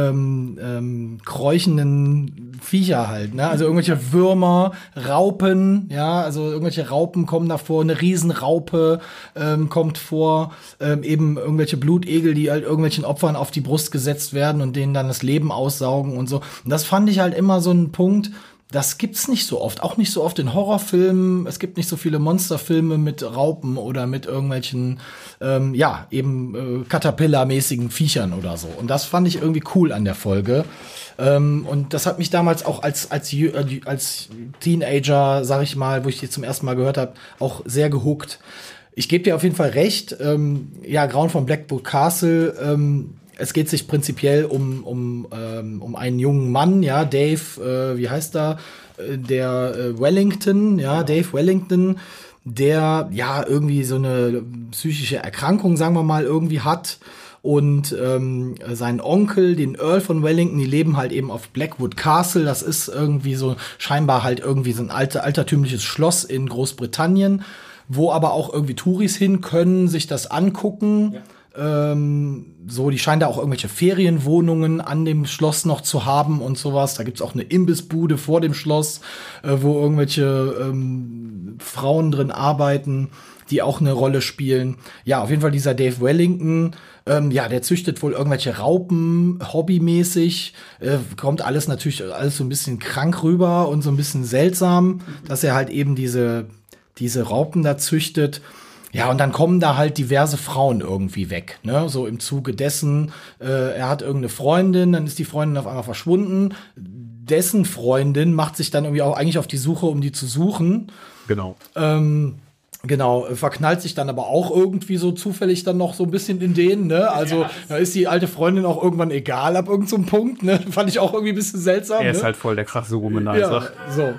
[SPEAKER 3] kräuchenden Viecher halt, ne? Also irgendwelche Würmer, Raupen, ja, also irgendwelche Raupen kommen da vor, eine Riesenraupe kommt vor, eben irgendwelche Blutegel, die halt irgendwelchen Opfern auf die Brust gesetzt werden und denen dann das Leben aussaugen und so. Und das fand ich halt immer so ein Punkt, das gibt's nicht so oft, auch nicht so oft in Horrorfilmen. Es gibt nicht so viele Monsterfilme mit Raupen oder mit irgendwelchen, Caterpillar-mäßigen Viechern oder so. Und das fand ich irgendwie cool an der Folge. Und das hat mich damals auch als Teenager, sag ich mal, wo ich die zum ersten Mal gehört habe, auch sehr gehuckt. Ich gebe dir auf jeden Fall recht. Grauen von Blackwood Castle, es geht sich prinzipiell um einen jungen Mann, ja, Dave, wie heißt er? Der Wellington, ja, Dave Wellington, der ja irgendwie so eine psychische Erkrankung, sagen wir mal, irgendwie hat. Und sein Onkel, den Earl von Wellington, die leben halt eben auf Blackwood Castle. Das ist irgendwie so scheinbar halt irgendwie so ein altertümliches Schloss in Großbritannien, wo aber auch irgendwie Touris hin können, sich das angucken. Ja. Die scheinen da auch irgendwelche Ferienwohnungen an dem Schloss noch zu haben und sowas. Da gibt's auch eine Imbissbude vor dem Schloss, wo irgendwelche Frauen drin arbeiten, die auch eine Rolle spielen. Ja, auf jeden Fall dieser Dave Wellington, der züchtet wohl irgendwelche Raupen, hobbymäßig. Kommt alles so ein bisschen krank rüber und so ein bisschen seltsam, dass er halt eben diese Raupen da züchtet. Ja, und dann kommen da halt diverse Frauen irgendwie weg, ne? So im Zuge dessen, er hat irgendeine Freundin, dann ist die Freundin auf einmal verschwunden. Dessen Freundin macht sich dann irgendwie auch eigentlich auf die Suche, um die zu suchen.
[SPEAKER 2] Genau.
[SPEAKER 3] Genau, verknallt sich dann aber auch irgendwie so zufällig dann noch so ein bisschen in den, ne? Also, da ist die alte Freundin auch irgendwann egal ab irgendeinem so Punkt, ne? Fand ich auch irgendwie ein bisschen seltsam.
[SPEAKER 2] Er ist
[SPEAKER 3] ne?
[SPEAKER 2] halt voll der krasse Womanizer.
[SPEAKER 3] Ja, so.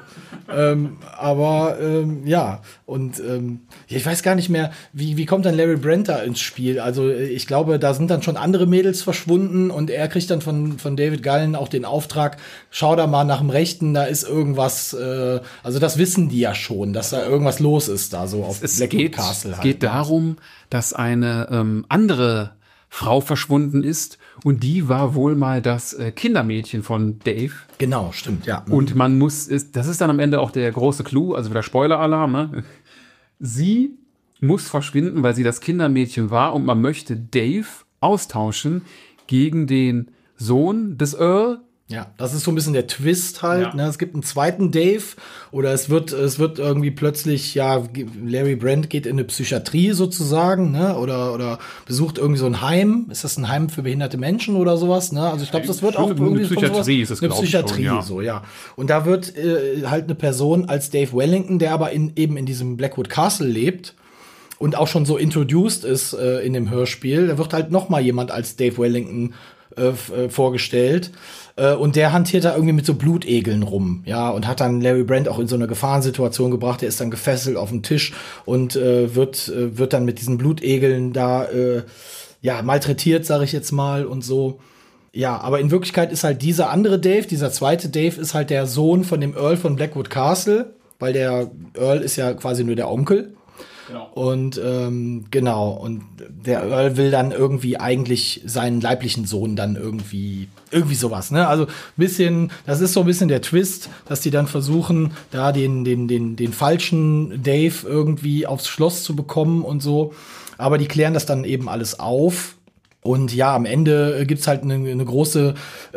[SPEAKER 3] Ja, und ich weiß gar nicht mehr, wie kommt dann Larry Brent da ins Spiel? Also ich glaube, da sind dann schon andere Mädels verschwunden und er kriegt dann von David Gallen auch den Auftrag, schau da mal nach dem Rechten, da ist irgendwas, also das wissen die ja schon, dass da irgendwas los ist da so auf Blackwood Castle.
[SPEAKER 2] Es geht darum, dass eine andere Frau verschwunden ist und die war wohl mal das Kindermädchen von Dave.
[SPEAKER 3] Genau, stimmt, ja.
[SPEAKER 2] Und das ist dann am Ende auch der große Clou, also wieder Spoiler-Alarm, ne? Sie muss verschwinden, weil sie das Kindermädchen war und man möchte Dave austauschen gegen den Sohn des Earl.
[SPEAKER 3] Ja, das ist so ein bisschen der Twist halt.
[SPEAKER 2] Ja.
[SPEAKER 3] Ne? Es gibt einen zweiten Dave oder es wird irgendwie plötzlich, ja, Larry Brent geht in eine Psychiatrie sozusagen, ne? Oder besucht irgendwie so ein Heim. Ist das ein Heim für behinderte Menschen oder sowas? Ne? Also ich glaube, das wird auch irgendwie
[SPEAKER 2] eine Psychiatrie ist es,
[SPEAKER 3] eine Psychiatrie
[SPEAKER 2] schon, ja.
[SPEAKER 3] so, ja. Und da wird halt eine Person als Dave Wellington, der aber eben in diesem Blackwood Castle lebt und auch schon so introduced ist in dem Hörspiel, da wird halt noch mal jemand als Dave Wellington vorgestellt. Und der hantiert da irgendwie mit so Blutegeln rum, ja, und hat dann Larry Brent auch in so eine Gefahrensituation gebracht. Der ist dann gefesselt auf dem Tisch und wird dann mit diesen Blutegeln da malträtiert, sage ich jetzt mal, und so. Ja, aber in Wirklichkeit ist halt dieser andere Dave, dieser zweite Dave, ist halt der Sohn von dem Earl von Blackwood Castle, weil der Earl ist ja quasi nur der Onkel. Genau. Und und der Earl will dann irgendwie eigentlich seinen leiblichen Sohn dann irgendwie sowas, ne? Also das ist so ein bisschen der Twist, dass die dann versuchen, da den falschen Dave irgendwie aufs Schloss zu bekommen und so. Aber die klären das dann eben alles auf. Und ja, am Ende gibt's halt eine große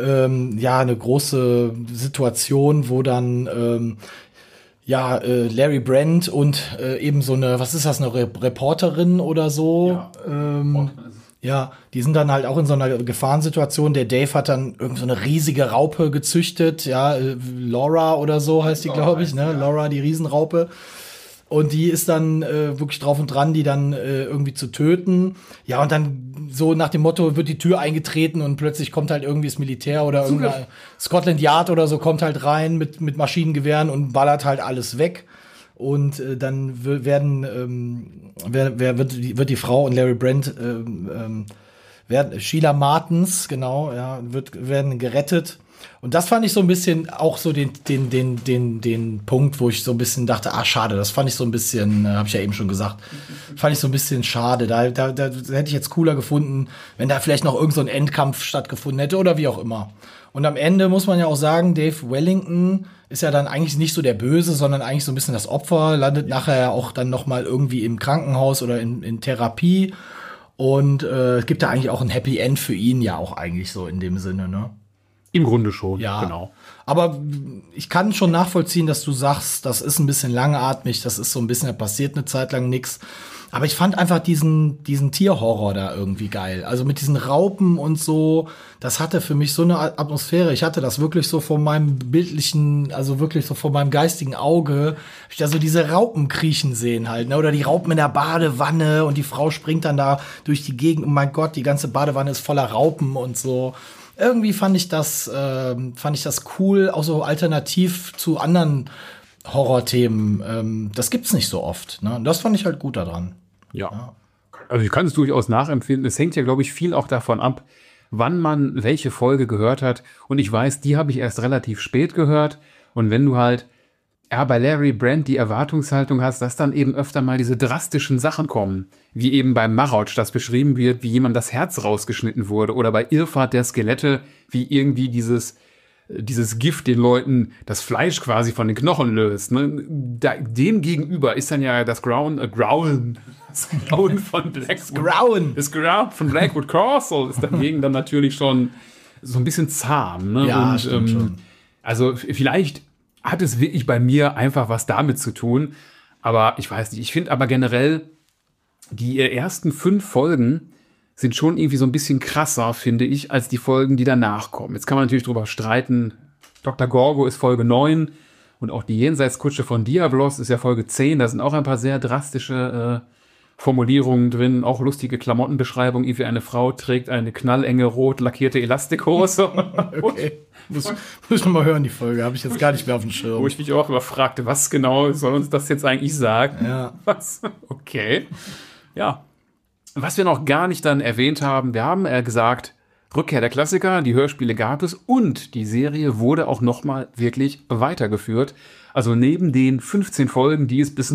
[SPEAKER 3] Situation, wo dann Larry Brent und eben so eine, was ist das, eine Reporterin oder so? Ja, die sind dann halt auch in so einer Gefahrensituation. Der Dave hat dann irgend so eine riesige Raupe gezüchtet, ja, Laura oder so heißt die, glaube ich, ne? Ja. Laura, die Riesenraupe. Und die ist dann wirklich drauf und dran, die dann irgendwie zu töten. Ja, und dann so nach dem Motto wird die Tür eingetreten und plötzlich kommt halt irgendwie das Militär oder irgendein Scotland Yard oder so kommt halt rein mit Maschinengewehren und ballert halt alles weg. Und dann wird die Frau und Larry Brent Sheila Martens, genau, ja, werden gerettet. Und das fand ich so ein bisschen auch so den Punkt, wo ich so ein bisschen dachte, schade, das fand ich so ein bisschen, habe ich ja eben schon gesagt, fand ich so ein bisschen schade. Da hätte ich jetzt cooler gefunden, wenn da vielleicht noch irgend so ein Endkampf stattgefunden hätte oder wie auch immer. Und am Ende muss man ja auch sagen, Dave Wellington ist ja dann eigentlich nicht so der Böse, sondern eigentlich so ein bisschen das Opfer, landet nachher ja auch dann noch mal irgendwie im Krankenhaus oder in Therapie. Und es gibt da eigentlich auch ein Happy End für ihn ja auch eigentlich so in dem Sinne, ne?
[SPEAKER 2] Im Grunde schon,
[SPEAKER 3] ja,
[SPEAKER 2] genau.
[SPEAKER 3] Aber ich kann schon nachvollziehen, dass du sagst, das ist ein bisschen langatmig, das ist so ein bisschen, da passiert eine Zeit lang nichts. Aber ich fand einfach diesen Tierhorror da irgendwie geil. Also mit diesen Raupen und so, das hatte für mich so eine Atmosphäre. Ich hatte das wirklich so vor meinem bildlichen, also wirklich so vor meinem geistigen Auge. Hab ich da so diese Raupen kriechen sehen halt, ne? Oder die Raupen in der Badewanne und die Frau springt dann da durch die Gegend. Oh mein Gott, die ganze Badewanne ist voller Raupen und so. Irgendwie fand ich das cool, auch so alternativ zu anderen Horrorthemen. Das gibt's nicht so oft, ne? Und das fand ich halt gut daran.
[SPEAKER 2] Ja. Also ich kann es durchaus nachempfinden. Es hängt ja, glaube ich, viel auch davon ab, wann man welche Folge gehört hat. Und ich weiß, die habe ich erst relativ spät gehört. Und wenn du halt bei Larry Brent die Erwartungshaltung hast, dass dann eben öfter mal diese drastischen Sachen kommen, wie eben beim Marauch, das beschrieben wird, wie jemand das Herz rausgeschnitten wurde, oder bei Irrfahrt der Skelette, wie irgendwie dieses Gift den Leuten das Fleisch quasi von den Knochen löst. Ne? Dem gegenüber ist dann ja das Grauen von Blackwood Castle ist dagegen dann natürlich schon so ein bisschen zahm. Ne?
[SPEAKER 3] Ja,
[SPEAKER 2] und,
[SPEAKER 3] stimmt schon.
[SPEAKER 2] Also vielleicht hat es wirklich bei mir einfach was damit zu tun. Aber ich weiß nicht. Ich finde aber generell, die ersten 5 Folgen sind schon irgendwie so ein bisschen krasser, finde ich, als die Folgen, die danach kommen. Jetzt kann man natürlich drüber streiten. Dr. Gorgo ist Folge 9. Und auch die Jenseitskutsche von Diablos ist ja Folge 10. Da sind auch ein paar sehr drastische Formulierungen drin. Auch lustige Klamottenbeschreibungen. Irgendwie eine Frau trägt eine knallenge, rot lackierte Elastikhose.
[SPEAKER 3] Okay. Muss ich noch mal hören, die Folge. Habe ich jetzt gar nicht mehr auf dem Schirm.
[SPEAKER 2] Wo ich mich auch immer fragte, was genau soll uns das jetzt eigentlich sagen?
[SPEAKER 3] Ja.
[SPEAKER 2] Was? Okay. Ja. Was wir noch gar nicht dann erwähnt haben, wir haben gesagt, Rückkehr der Klassiker, die Hörspiele gab es und die Serie wurde auch nochmal wirklich weitergeführt. Also neben den 15 Folgen, die es bis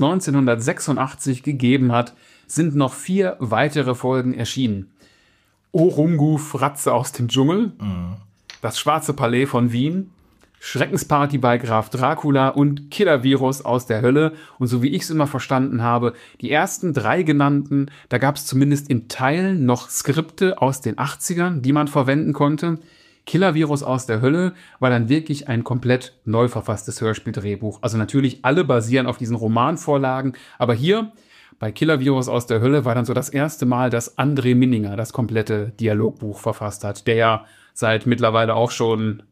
[SPEAKER 2] 1986 gegeben hat, sind noch 4 weitere Folgen erschienen. Orungu Fratze aus dem Dschungel, Das Schwarze Palais von Wien, Schreckensparty bei Graf Dracula und Killer-Virus aus der Hölle. Und so wie ich es immer verstanden habe, die ersten 3 genannten, da gab es zumindest in Teilen noch Skripte aus den 80ern, die man verwenden konnte. Killer-Virus aus der Hölle war dann wirklich ein komplett neu verfasstes Hörspieldrehbuch. Also natürlich alle basieren auf diesen Romanvorlagen, aber hier bei Killer-Virus aus der Hölle war dann so das erste Mal, dass André Minninger das komplette Dialogbuch verfasst hat, der ja seit mittlerweile auch schon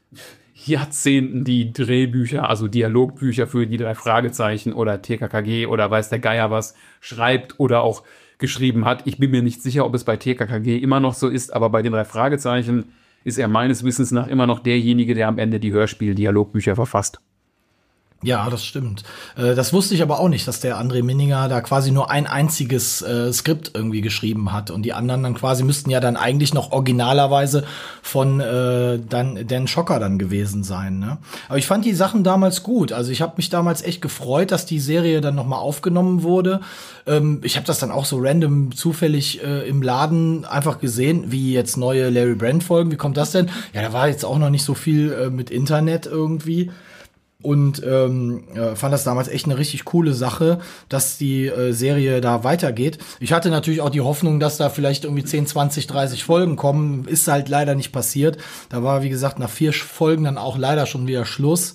[SPEAKER 2] Jahrzehnten die Drehbücher, also Dialogbücher für die 3 Fragezeichen oder TKKG oder weiß der Geier was schreibt oder auch geschrieben hat. Ich bin mir nicht sicher, ob es bei TKKG immer noch so ist, aber bei den 3 Fragezeichen ist er meines Wissens nach immer noch derjenige, der am Ende die Hörspiel-Dialogbücher verfasst.
[SPEAKER 3] Ja, das stimmt. Das wusste ich aber auch nicht, dass der André Minninger da quasi nur ein einziges Skript irgendwie geschrieben hat. Und die anderen dann quasi müssten ja dann eigentlich noch originalerweise von dann Dan Schocker dann gewesen sein. Ne? Aber ich fand die Sachen damals gut. Also ich habe mich damals echt gefreut, dass die Serie dann noch mal aufgenommen wurde. Ich habe das dann auch so random zufällig im Laden einfach gesehen, wie jetzt neue Larry Brand-Folgen. Wie kommt das denn? Ja, da war jetzt auch noch nicht so viel mit Internet irgendwie. Und fand das damals echt eine richtig coole Sache, dass die Serie da weitergeht. Ich hatte natürlich auch die Hoffnung, dass da vielleicht irgendwie 10, 20, 30 Folgen kommen. Ist halt leider nicht passiert. Da war, wie gesagt, nach 4 Folgen dann auch leider schon wieder Schluss.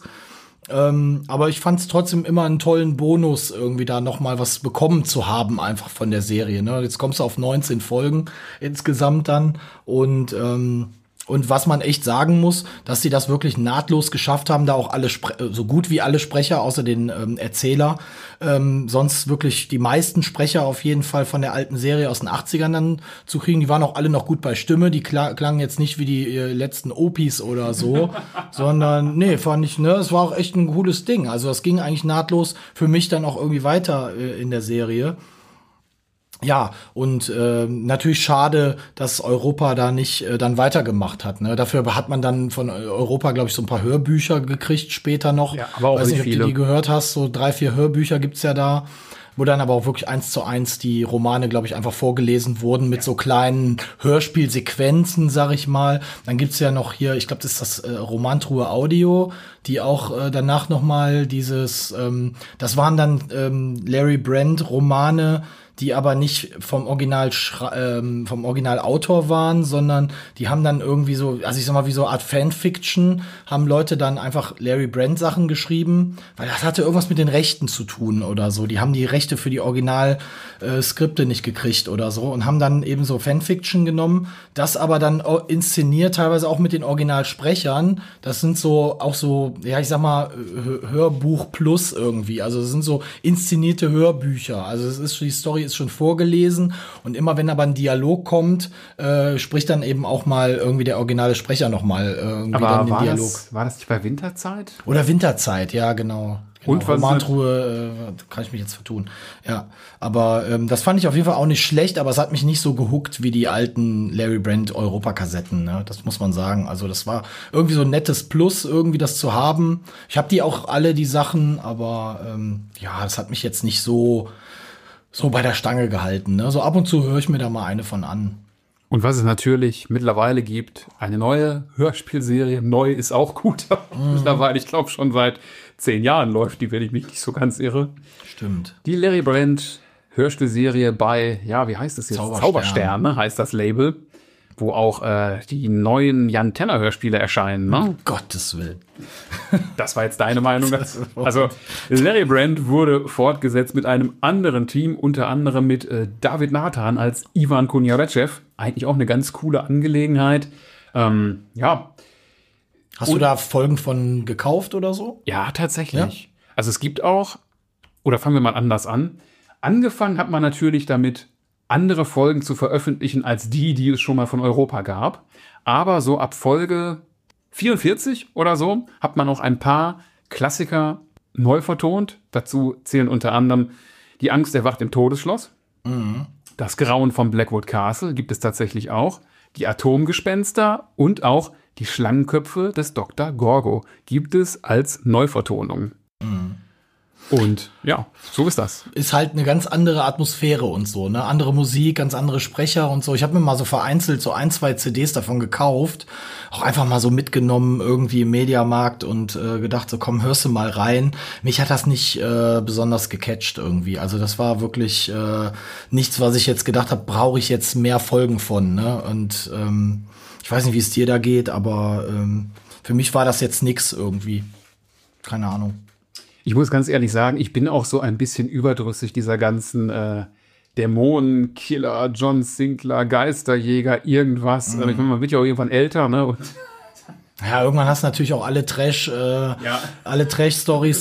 [SPEAKER 3] Aber ich fand es trotzdem immer einen tollen Bonus, irgendwie da noch mal was bekommen zu haben, einfach von der Serie. Ne? Jetzt kommst du auf 19 Folgen insgesamt dann. Und was man echt sagen muss, dass sie das wirklich nahtlos geschafft haben, da auch alle so gut wie alle Sprecher, außer den Erzähler, sonst wirklich die meisten Sprecher auf jeden Fall von der alten Serie aus den 80ern dann zu kriegen. Die waren auch alle noch gut bei Stimme, die klangen jetzt nicht wie die letzten Opis oder so, sondern nee, fand ich, ne, es war auch echt ein cooles Ding. Also das ging eigentlich nahtlos für mich dann auch irgendwie weiter in der Serie. Ja, und natürlich schade, dass Europa da nicht dann weitergemacht hat. Ne? Dafür hat man dann von Europa, glaube ich, so ein paar Hörbücher gekriegt später noch.
[SPEAKER 2] Ja, aber auch
[SPEAKER 3] weiß nicht,
[SPEAKER 2] nicht viele.
[SPEAKER 3] ob du die gehört hast. So 3, 4 Hörbücher gibt's ja da, wo dann aber auch wirklich 1:1 die Romane, glaube ich, einfach vorgelesen wurden mit so kleinen Hörspielsequenzen, sag ich mal. Dann gibt's ja noch hier, ich glaube, das ist das Romantruhe Audio, die auch danach noch mal dieses, das waren dann Larry Brand Romane, die aber nicht vom Originalautor waren, sondern die haben dann irgendwie so, also ich sag mal, wie so eine Art Fanfiction, haben Leute dann einfach Larry Brand Sachen geschrieben, weil das hatte irgendwas mit den Rechten zu tun oder so. Die haben die Rechte für die Original-Skripte nicht gekriegt oder so und haben dann eben so Fanfiction genommen, das aber dann inszeniert, teilweise auch mit den Originalsprechern. Das sind so, auch so, ja, ich sag mal, Hörbuch plus irgendwie. Also es sind so inszenierte Hörbücher. Also es ist, die Story ist schon vorgelesen und immer wenn aber ein Dialog kommt, spricht dann eben auch mal irgendwie der originale Sprecher noch mal irgendwie
[SPEAKER 2] aber
[SPEAKER 3] dann den
[SPEAKER 2] war
[SPEAKER 3] Dialog.
[SPEAKER 2] War das nicht bei Winterzeit?
[SPEAKER 3] Oder Winterzeit, ja, genau.
[SPEAKER 2] Und was
[SPEAKER 3] Romantruhe, kann ich mich jetzt vertun. Ja, aber das fand ich auf jeden Fall auch nicht schlecht, aber es hat mich nicht so gehuckt wie die alten Larry Brand Europa-Kassetten, ne? Das muss man sagen. Also das war irgendwie so ein nettes Plus, irgendwie das zu haben. Ich habe die auch alle, die Sachen, aber ja, das hat mich jetzt nicht so bei der Stange gehalten. Ne? So ab und zu höre ich mir da mal eine von an.
[SPEAKER 2] Und was es natürlich mittlerweile gibt, eine neue Hörspielserie. Neu ist auch gut. Mittlerweile, ich glaube, schon seit 10 Jahren läuft die, wenn ich mich nicht so ganz irre.
[SPEAKER 3] Stimmt.
[SPEAKER 2] Die Larry Brand Hörspielserie bei, ja, wie heißt das jetzt? Zaubersterne heißt das Label, wo auch die neuen Jan Tenner Hörspiele erscheinen. Ne?
[SPEAKER 3] Um Gottes Willen.
[SPEAKER 2] Das war jetzt deine Meinung dazu. Also Larry Brand wurde fortgesetzt mit einem anderen Team, unter anderem mit David Nathan als Ivan Kunjarechev. Eigentlich auch eine ganz coole Angelegenheit. Ja.
[SPEAKER 3] Hast du da Folgen von gekauft oder so?
[SPEAKER 2] Ja, tatsächlich. Ja? Also es gibt auch, oder fangen wir mal anders an. Angefangen hat man natürlich damit, andere Folgen zu veröffentlichen als die es schon mal von Europa gab. Aber so ab Folge 44 oder so hat man noch ein paar Klassiker neu vertont. Dazu zählen unter anderem Die Angst erwacht im Todesschloss. Das Grauen vom Blackwood Castle gibt es tatsächlich auch. Die Atomgespenster und auch die Schlangenköpfe des Dr. Gorgo gibt es als Neuvertonung. Und ja, so ist das.
[SPEAKER 3] Ist halt eine ganz andere Atmosphäre und so, ne? Andere Musik, ganz andere Sprecher und so. Ich habe mir mal so vereinzelt so 1, 2 CDs davon gekauft. Auch einfach mal so mitgenommen irgendwie im Mediamarkt und gedacht so, komm, hörst du mal rein. Mich hat das nicht besonders gecatcht irgendwie. Also das war wirklich nichts, was ich jetzt gedacht habe, brauche ich jetzt mehr Folgen von, ne? Und ich weiß nicht, wie es dir da geht, aber für mich war das jetzt nix irgendwie. Keine Ahnung.
[SPEAKER 2] Ich muss ganz ehrlich sagen, ich bin auch so ein bisschen überdrüssig dieser ganzen Dämonen, Killer, John Sinclair, Geisterjäger, irgendwas. Ich meine, man wird ja auch irgendwann älter, ne? Und
[SPEAKER 3] ja, irgendwann hast du natürlich auch alle alle Trash-Stories,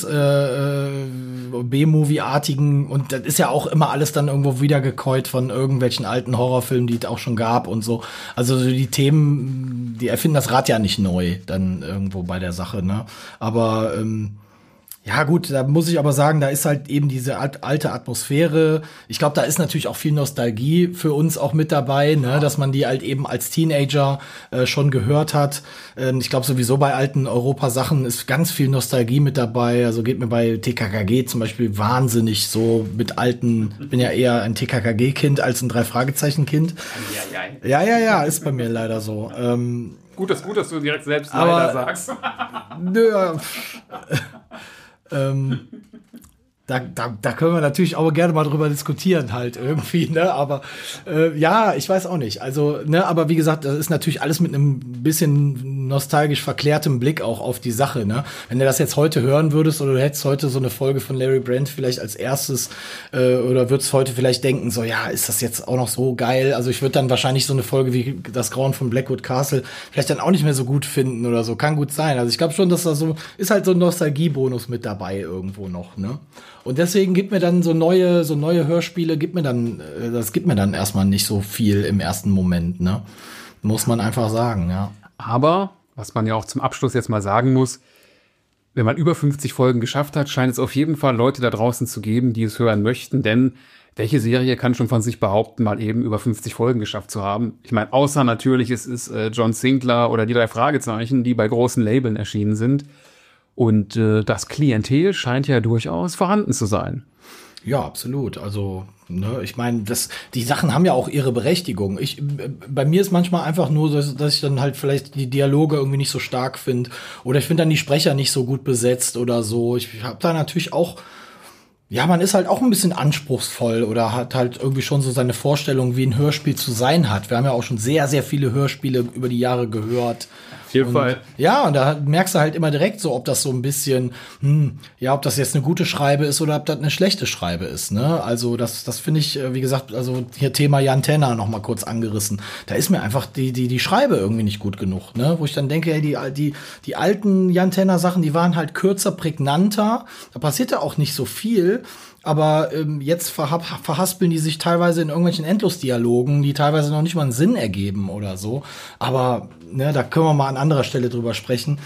[SPEAKER 3] B-Movie-artigen, und das ist ja auch immer alles dann irgendwo wiedergekäut von irgendwelchen alten Horrorfilmen, die es auch schon gab und so. Also die Themen, die erfinden das Rad ja nicht neu, dann irgendwo bei der Sache, ne? Aber ja gut, da muss ich aber sagen, da ist halt eben diese alte Atmosphäre. Ich glaube, da ist natürlich auch viel Nostalgie für uns auch mit dabei, ne, dass man die halt eben als Teenager schon gehört hat. Ich glaube sowieso bei alten Europa-Sachen ist ganz viel Nostalgie mit dabei. Also geht mir bei TKKG zum Beispiel wahnsinnig so mit alten, ich bin ja eher ein TKKG-Kind als ein Drei-Fragezeichen-Kind. Ja, ist bei mir leider so.
[SPEAKER 2] Gut, dass du direkt selbst leider sagst.
[SPEAKER 3] Nö, da können wir natürlich auch gerne mal drüber diskutieren halt irgendwie, ne, aber ja, ich weiß auch nicht, also, ne, aber wie gesagt, das ist natürlich alles mit einem bisschen nostalgisch verklärtem Blick auch auf die Sache, ne, wenn du das jetzt heute hören würdest oder du hättest heute so eine Folge von Larry Brand vielleicht als erstes oder würdest heute vielleicht denken, so, ja, ist das jetzt auch noch so geil, also ich würde dann wahrscheinlich so eine Folge wie das Grauen von Blackwood Castle vielleicht dann auch nicht mehr so gut finden oder so, kann gut sein, also ich glaube schon, dass da so, ist halt so ein Nostalgiebonus mit dabei irgendwo noch, ne. Und deswegen gibt mir dann so neue Hörspiele, das gibt mir dann erstmal nicht so viel im ersten Moment, ne? Muss man einfach sagen, ja.
[SPEAKER 2] Aber, was man ja auch zum Abschluss jetzt mal sagen muss, wenn man über 50 Folgen geschafft hat, scheint es auf jeden Fall Leute da draußen zu geben, die es hören möchten, denn welche Serie kann schon von sich behaupten, mal eben über 50 Folgen geschafft zu haben? Ich meine, außer natürlich es ist John Sinclair oder die 3 Fragezeichen, die bei großen Labeln erschienen sind. Und das Klientel scheint ja durchaus vorhanden zu sein.
[SPEAKER 3] Ja, absolut. Also, ne, ich meine, die Sachen haben ja auch ihre Berechtigung. Bei mir ist manchmal einfach nur, dass ich dann halt vielleicht die Dialoge irgendwie nicht so stark finde. Oder ich finde dann die Sprecher nicht so gut besetzt oder so. Ich habe da natürlich auch, ja, man ist halt auch ein bisschen anspruchsvoll oder hat halt irgendwie schon so seine Vorstellung, wie ein Hörspiel zu sein hat. Wir haben ja auch schon sehr, sehr viele Hörspiele über die Jahre gehört.
[SPEAKER 2] Auf jeden Fall.
[SPEAKER 3] Ja, und da merkst du halt immer direkt so, ob das so ein bisschen, ob das jetzt eine gute Schreibe ist oder ob das eine schlechte Schreibe ist, ne? Also das finde ich, wie gesagt, also hier Thema Jan Tenner noch mal kurz angerissen. Da ist mir einfach die Schreibe irgendwie nicht gut genug, ne? Wo ich dann denke, hey, die alten Jan Tenner Sachen, die waren halt kürzer, prägnanter. Da passierte auch nicht so viel. Aber jetzt verhaspeln die sich teilweise in irgendwelchen Endlosdialogen, die teilweise noch nicht mal einen Sinn ergeben oder so. Aber ne, da können wir mal an anderer Stelle drüber sprechen.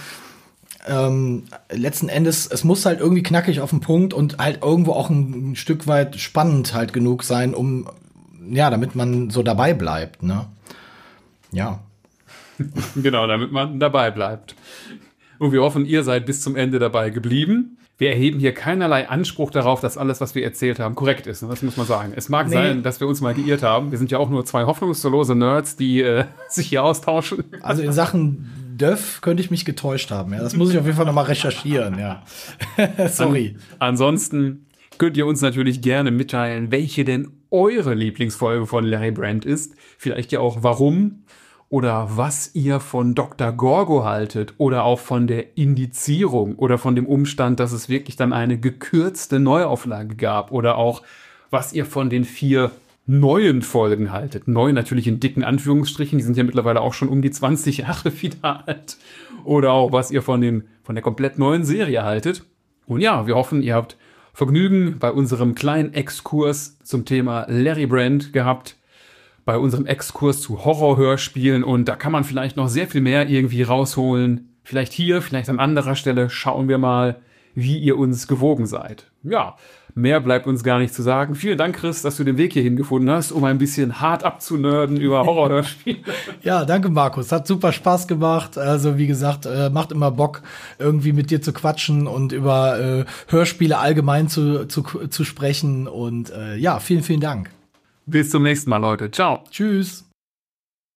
[SPEAKER 3] Letzten Endes, es muss halt irgendwie knackig auf den Punkt und halt irgendwo auch ein Stück weit spannend halt genug sein, damit man so dabei bleibt, ne? Ja.
[SPEAKER 2] Genau, damit man dabei bleibt. Und wir hoffen, ihr seid bis zum Ende dabei geblieben. Wir erheben hier keinerlei Anspruch darauf, dass alles, was wir erzählt haben, korrekt ist. Das muss man sagen. Es mag sein, dass wir uns mal geirrt haben. Wir sind ja auch nur 2 hoffnungslose Nerds, die sich hier austauschen.
[SPEAKER 3] Also in Sachen Döff könnte ich mich getäuscht haben. Ja, das muss ich auf jeden Fall noch mal recherchieren. Ja. Sorry.
[SPEAKER 2] Ansonsten könnt ihr uns natürlich gerne mitteilen, welche denn eure Lieblingsfolge von Larry Brand ist. Vielleicht ja auch warum. Oder was ihr von Dr. Gorgo haltet oder auch von der Indizierung oder von dem Umstand, dass es wirklich dann eine gekürzte Neuauflage gab oder auch was ihr von den 4 neuen Folgen haltet. Neu natürlich in dicken Anführungsstrichen, die sind ja mittlerweile auch schon um die 20 Jahre wieder alt. Oder auch, was ihr von der komplett neuen Serie haltet. Und ja, wir hoffen, ihr habt Vergnügen bei unserem kleinen Exkurs zum Thema Larry Brand gehabt, bei unserem Exkurs zu Horrorhörspielen, und da kann man vielleicht noch sehr viel mehr irgendwie rausholen. Vielleicht hier, vielleicht an anderer Stelle. Schauen wir mal, wie ihr uns gewogen seid. Ja, mehr bleibt uns gar nicht zu sagen. Vielen Dank, Chris, dass du den Weg hierhin gefunden hast, um ein bisschen hart abzunörden über Horrorhörspiele.
[SPEAKER 3] Ja, danke, Markus. Hat super Spaß gemacht. Also, wie gesagt, macht immer Bock, irgendwie mit dir zu quatschen und über Hörspiele allgemein zu sprechen. Und ja, vielen, vielen Dank.
[SPEAKER 2] Bis zum nächsten Mal, Leute. Ciao.
[SPEAKER 3] Tschüss.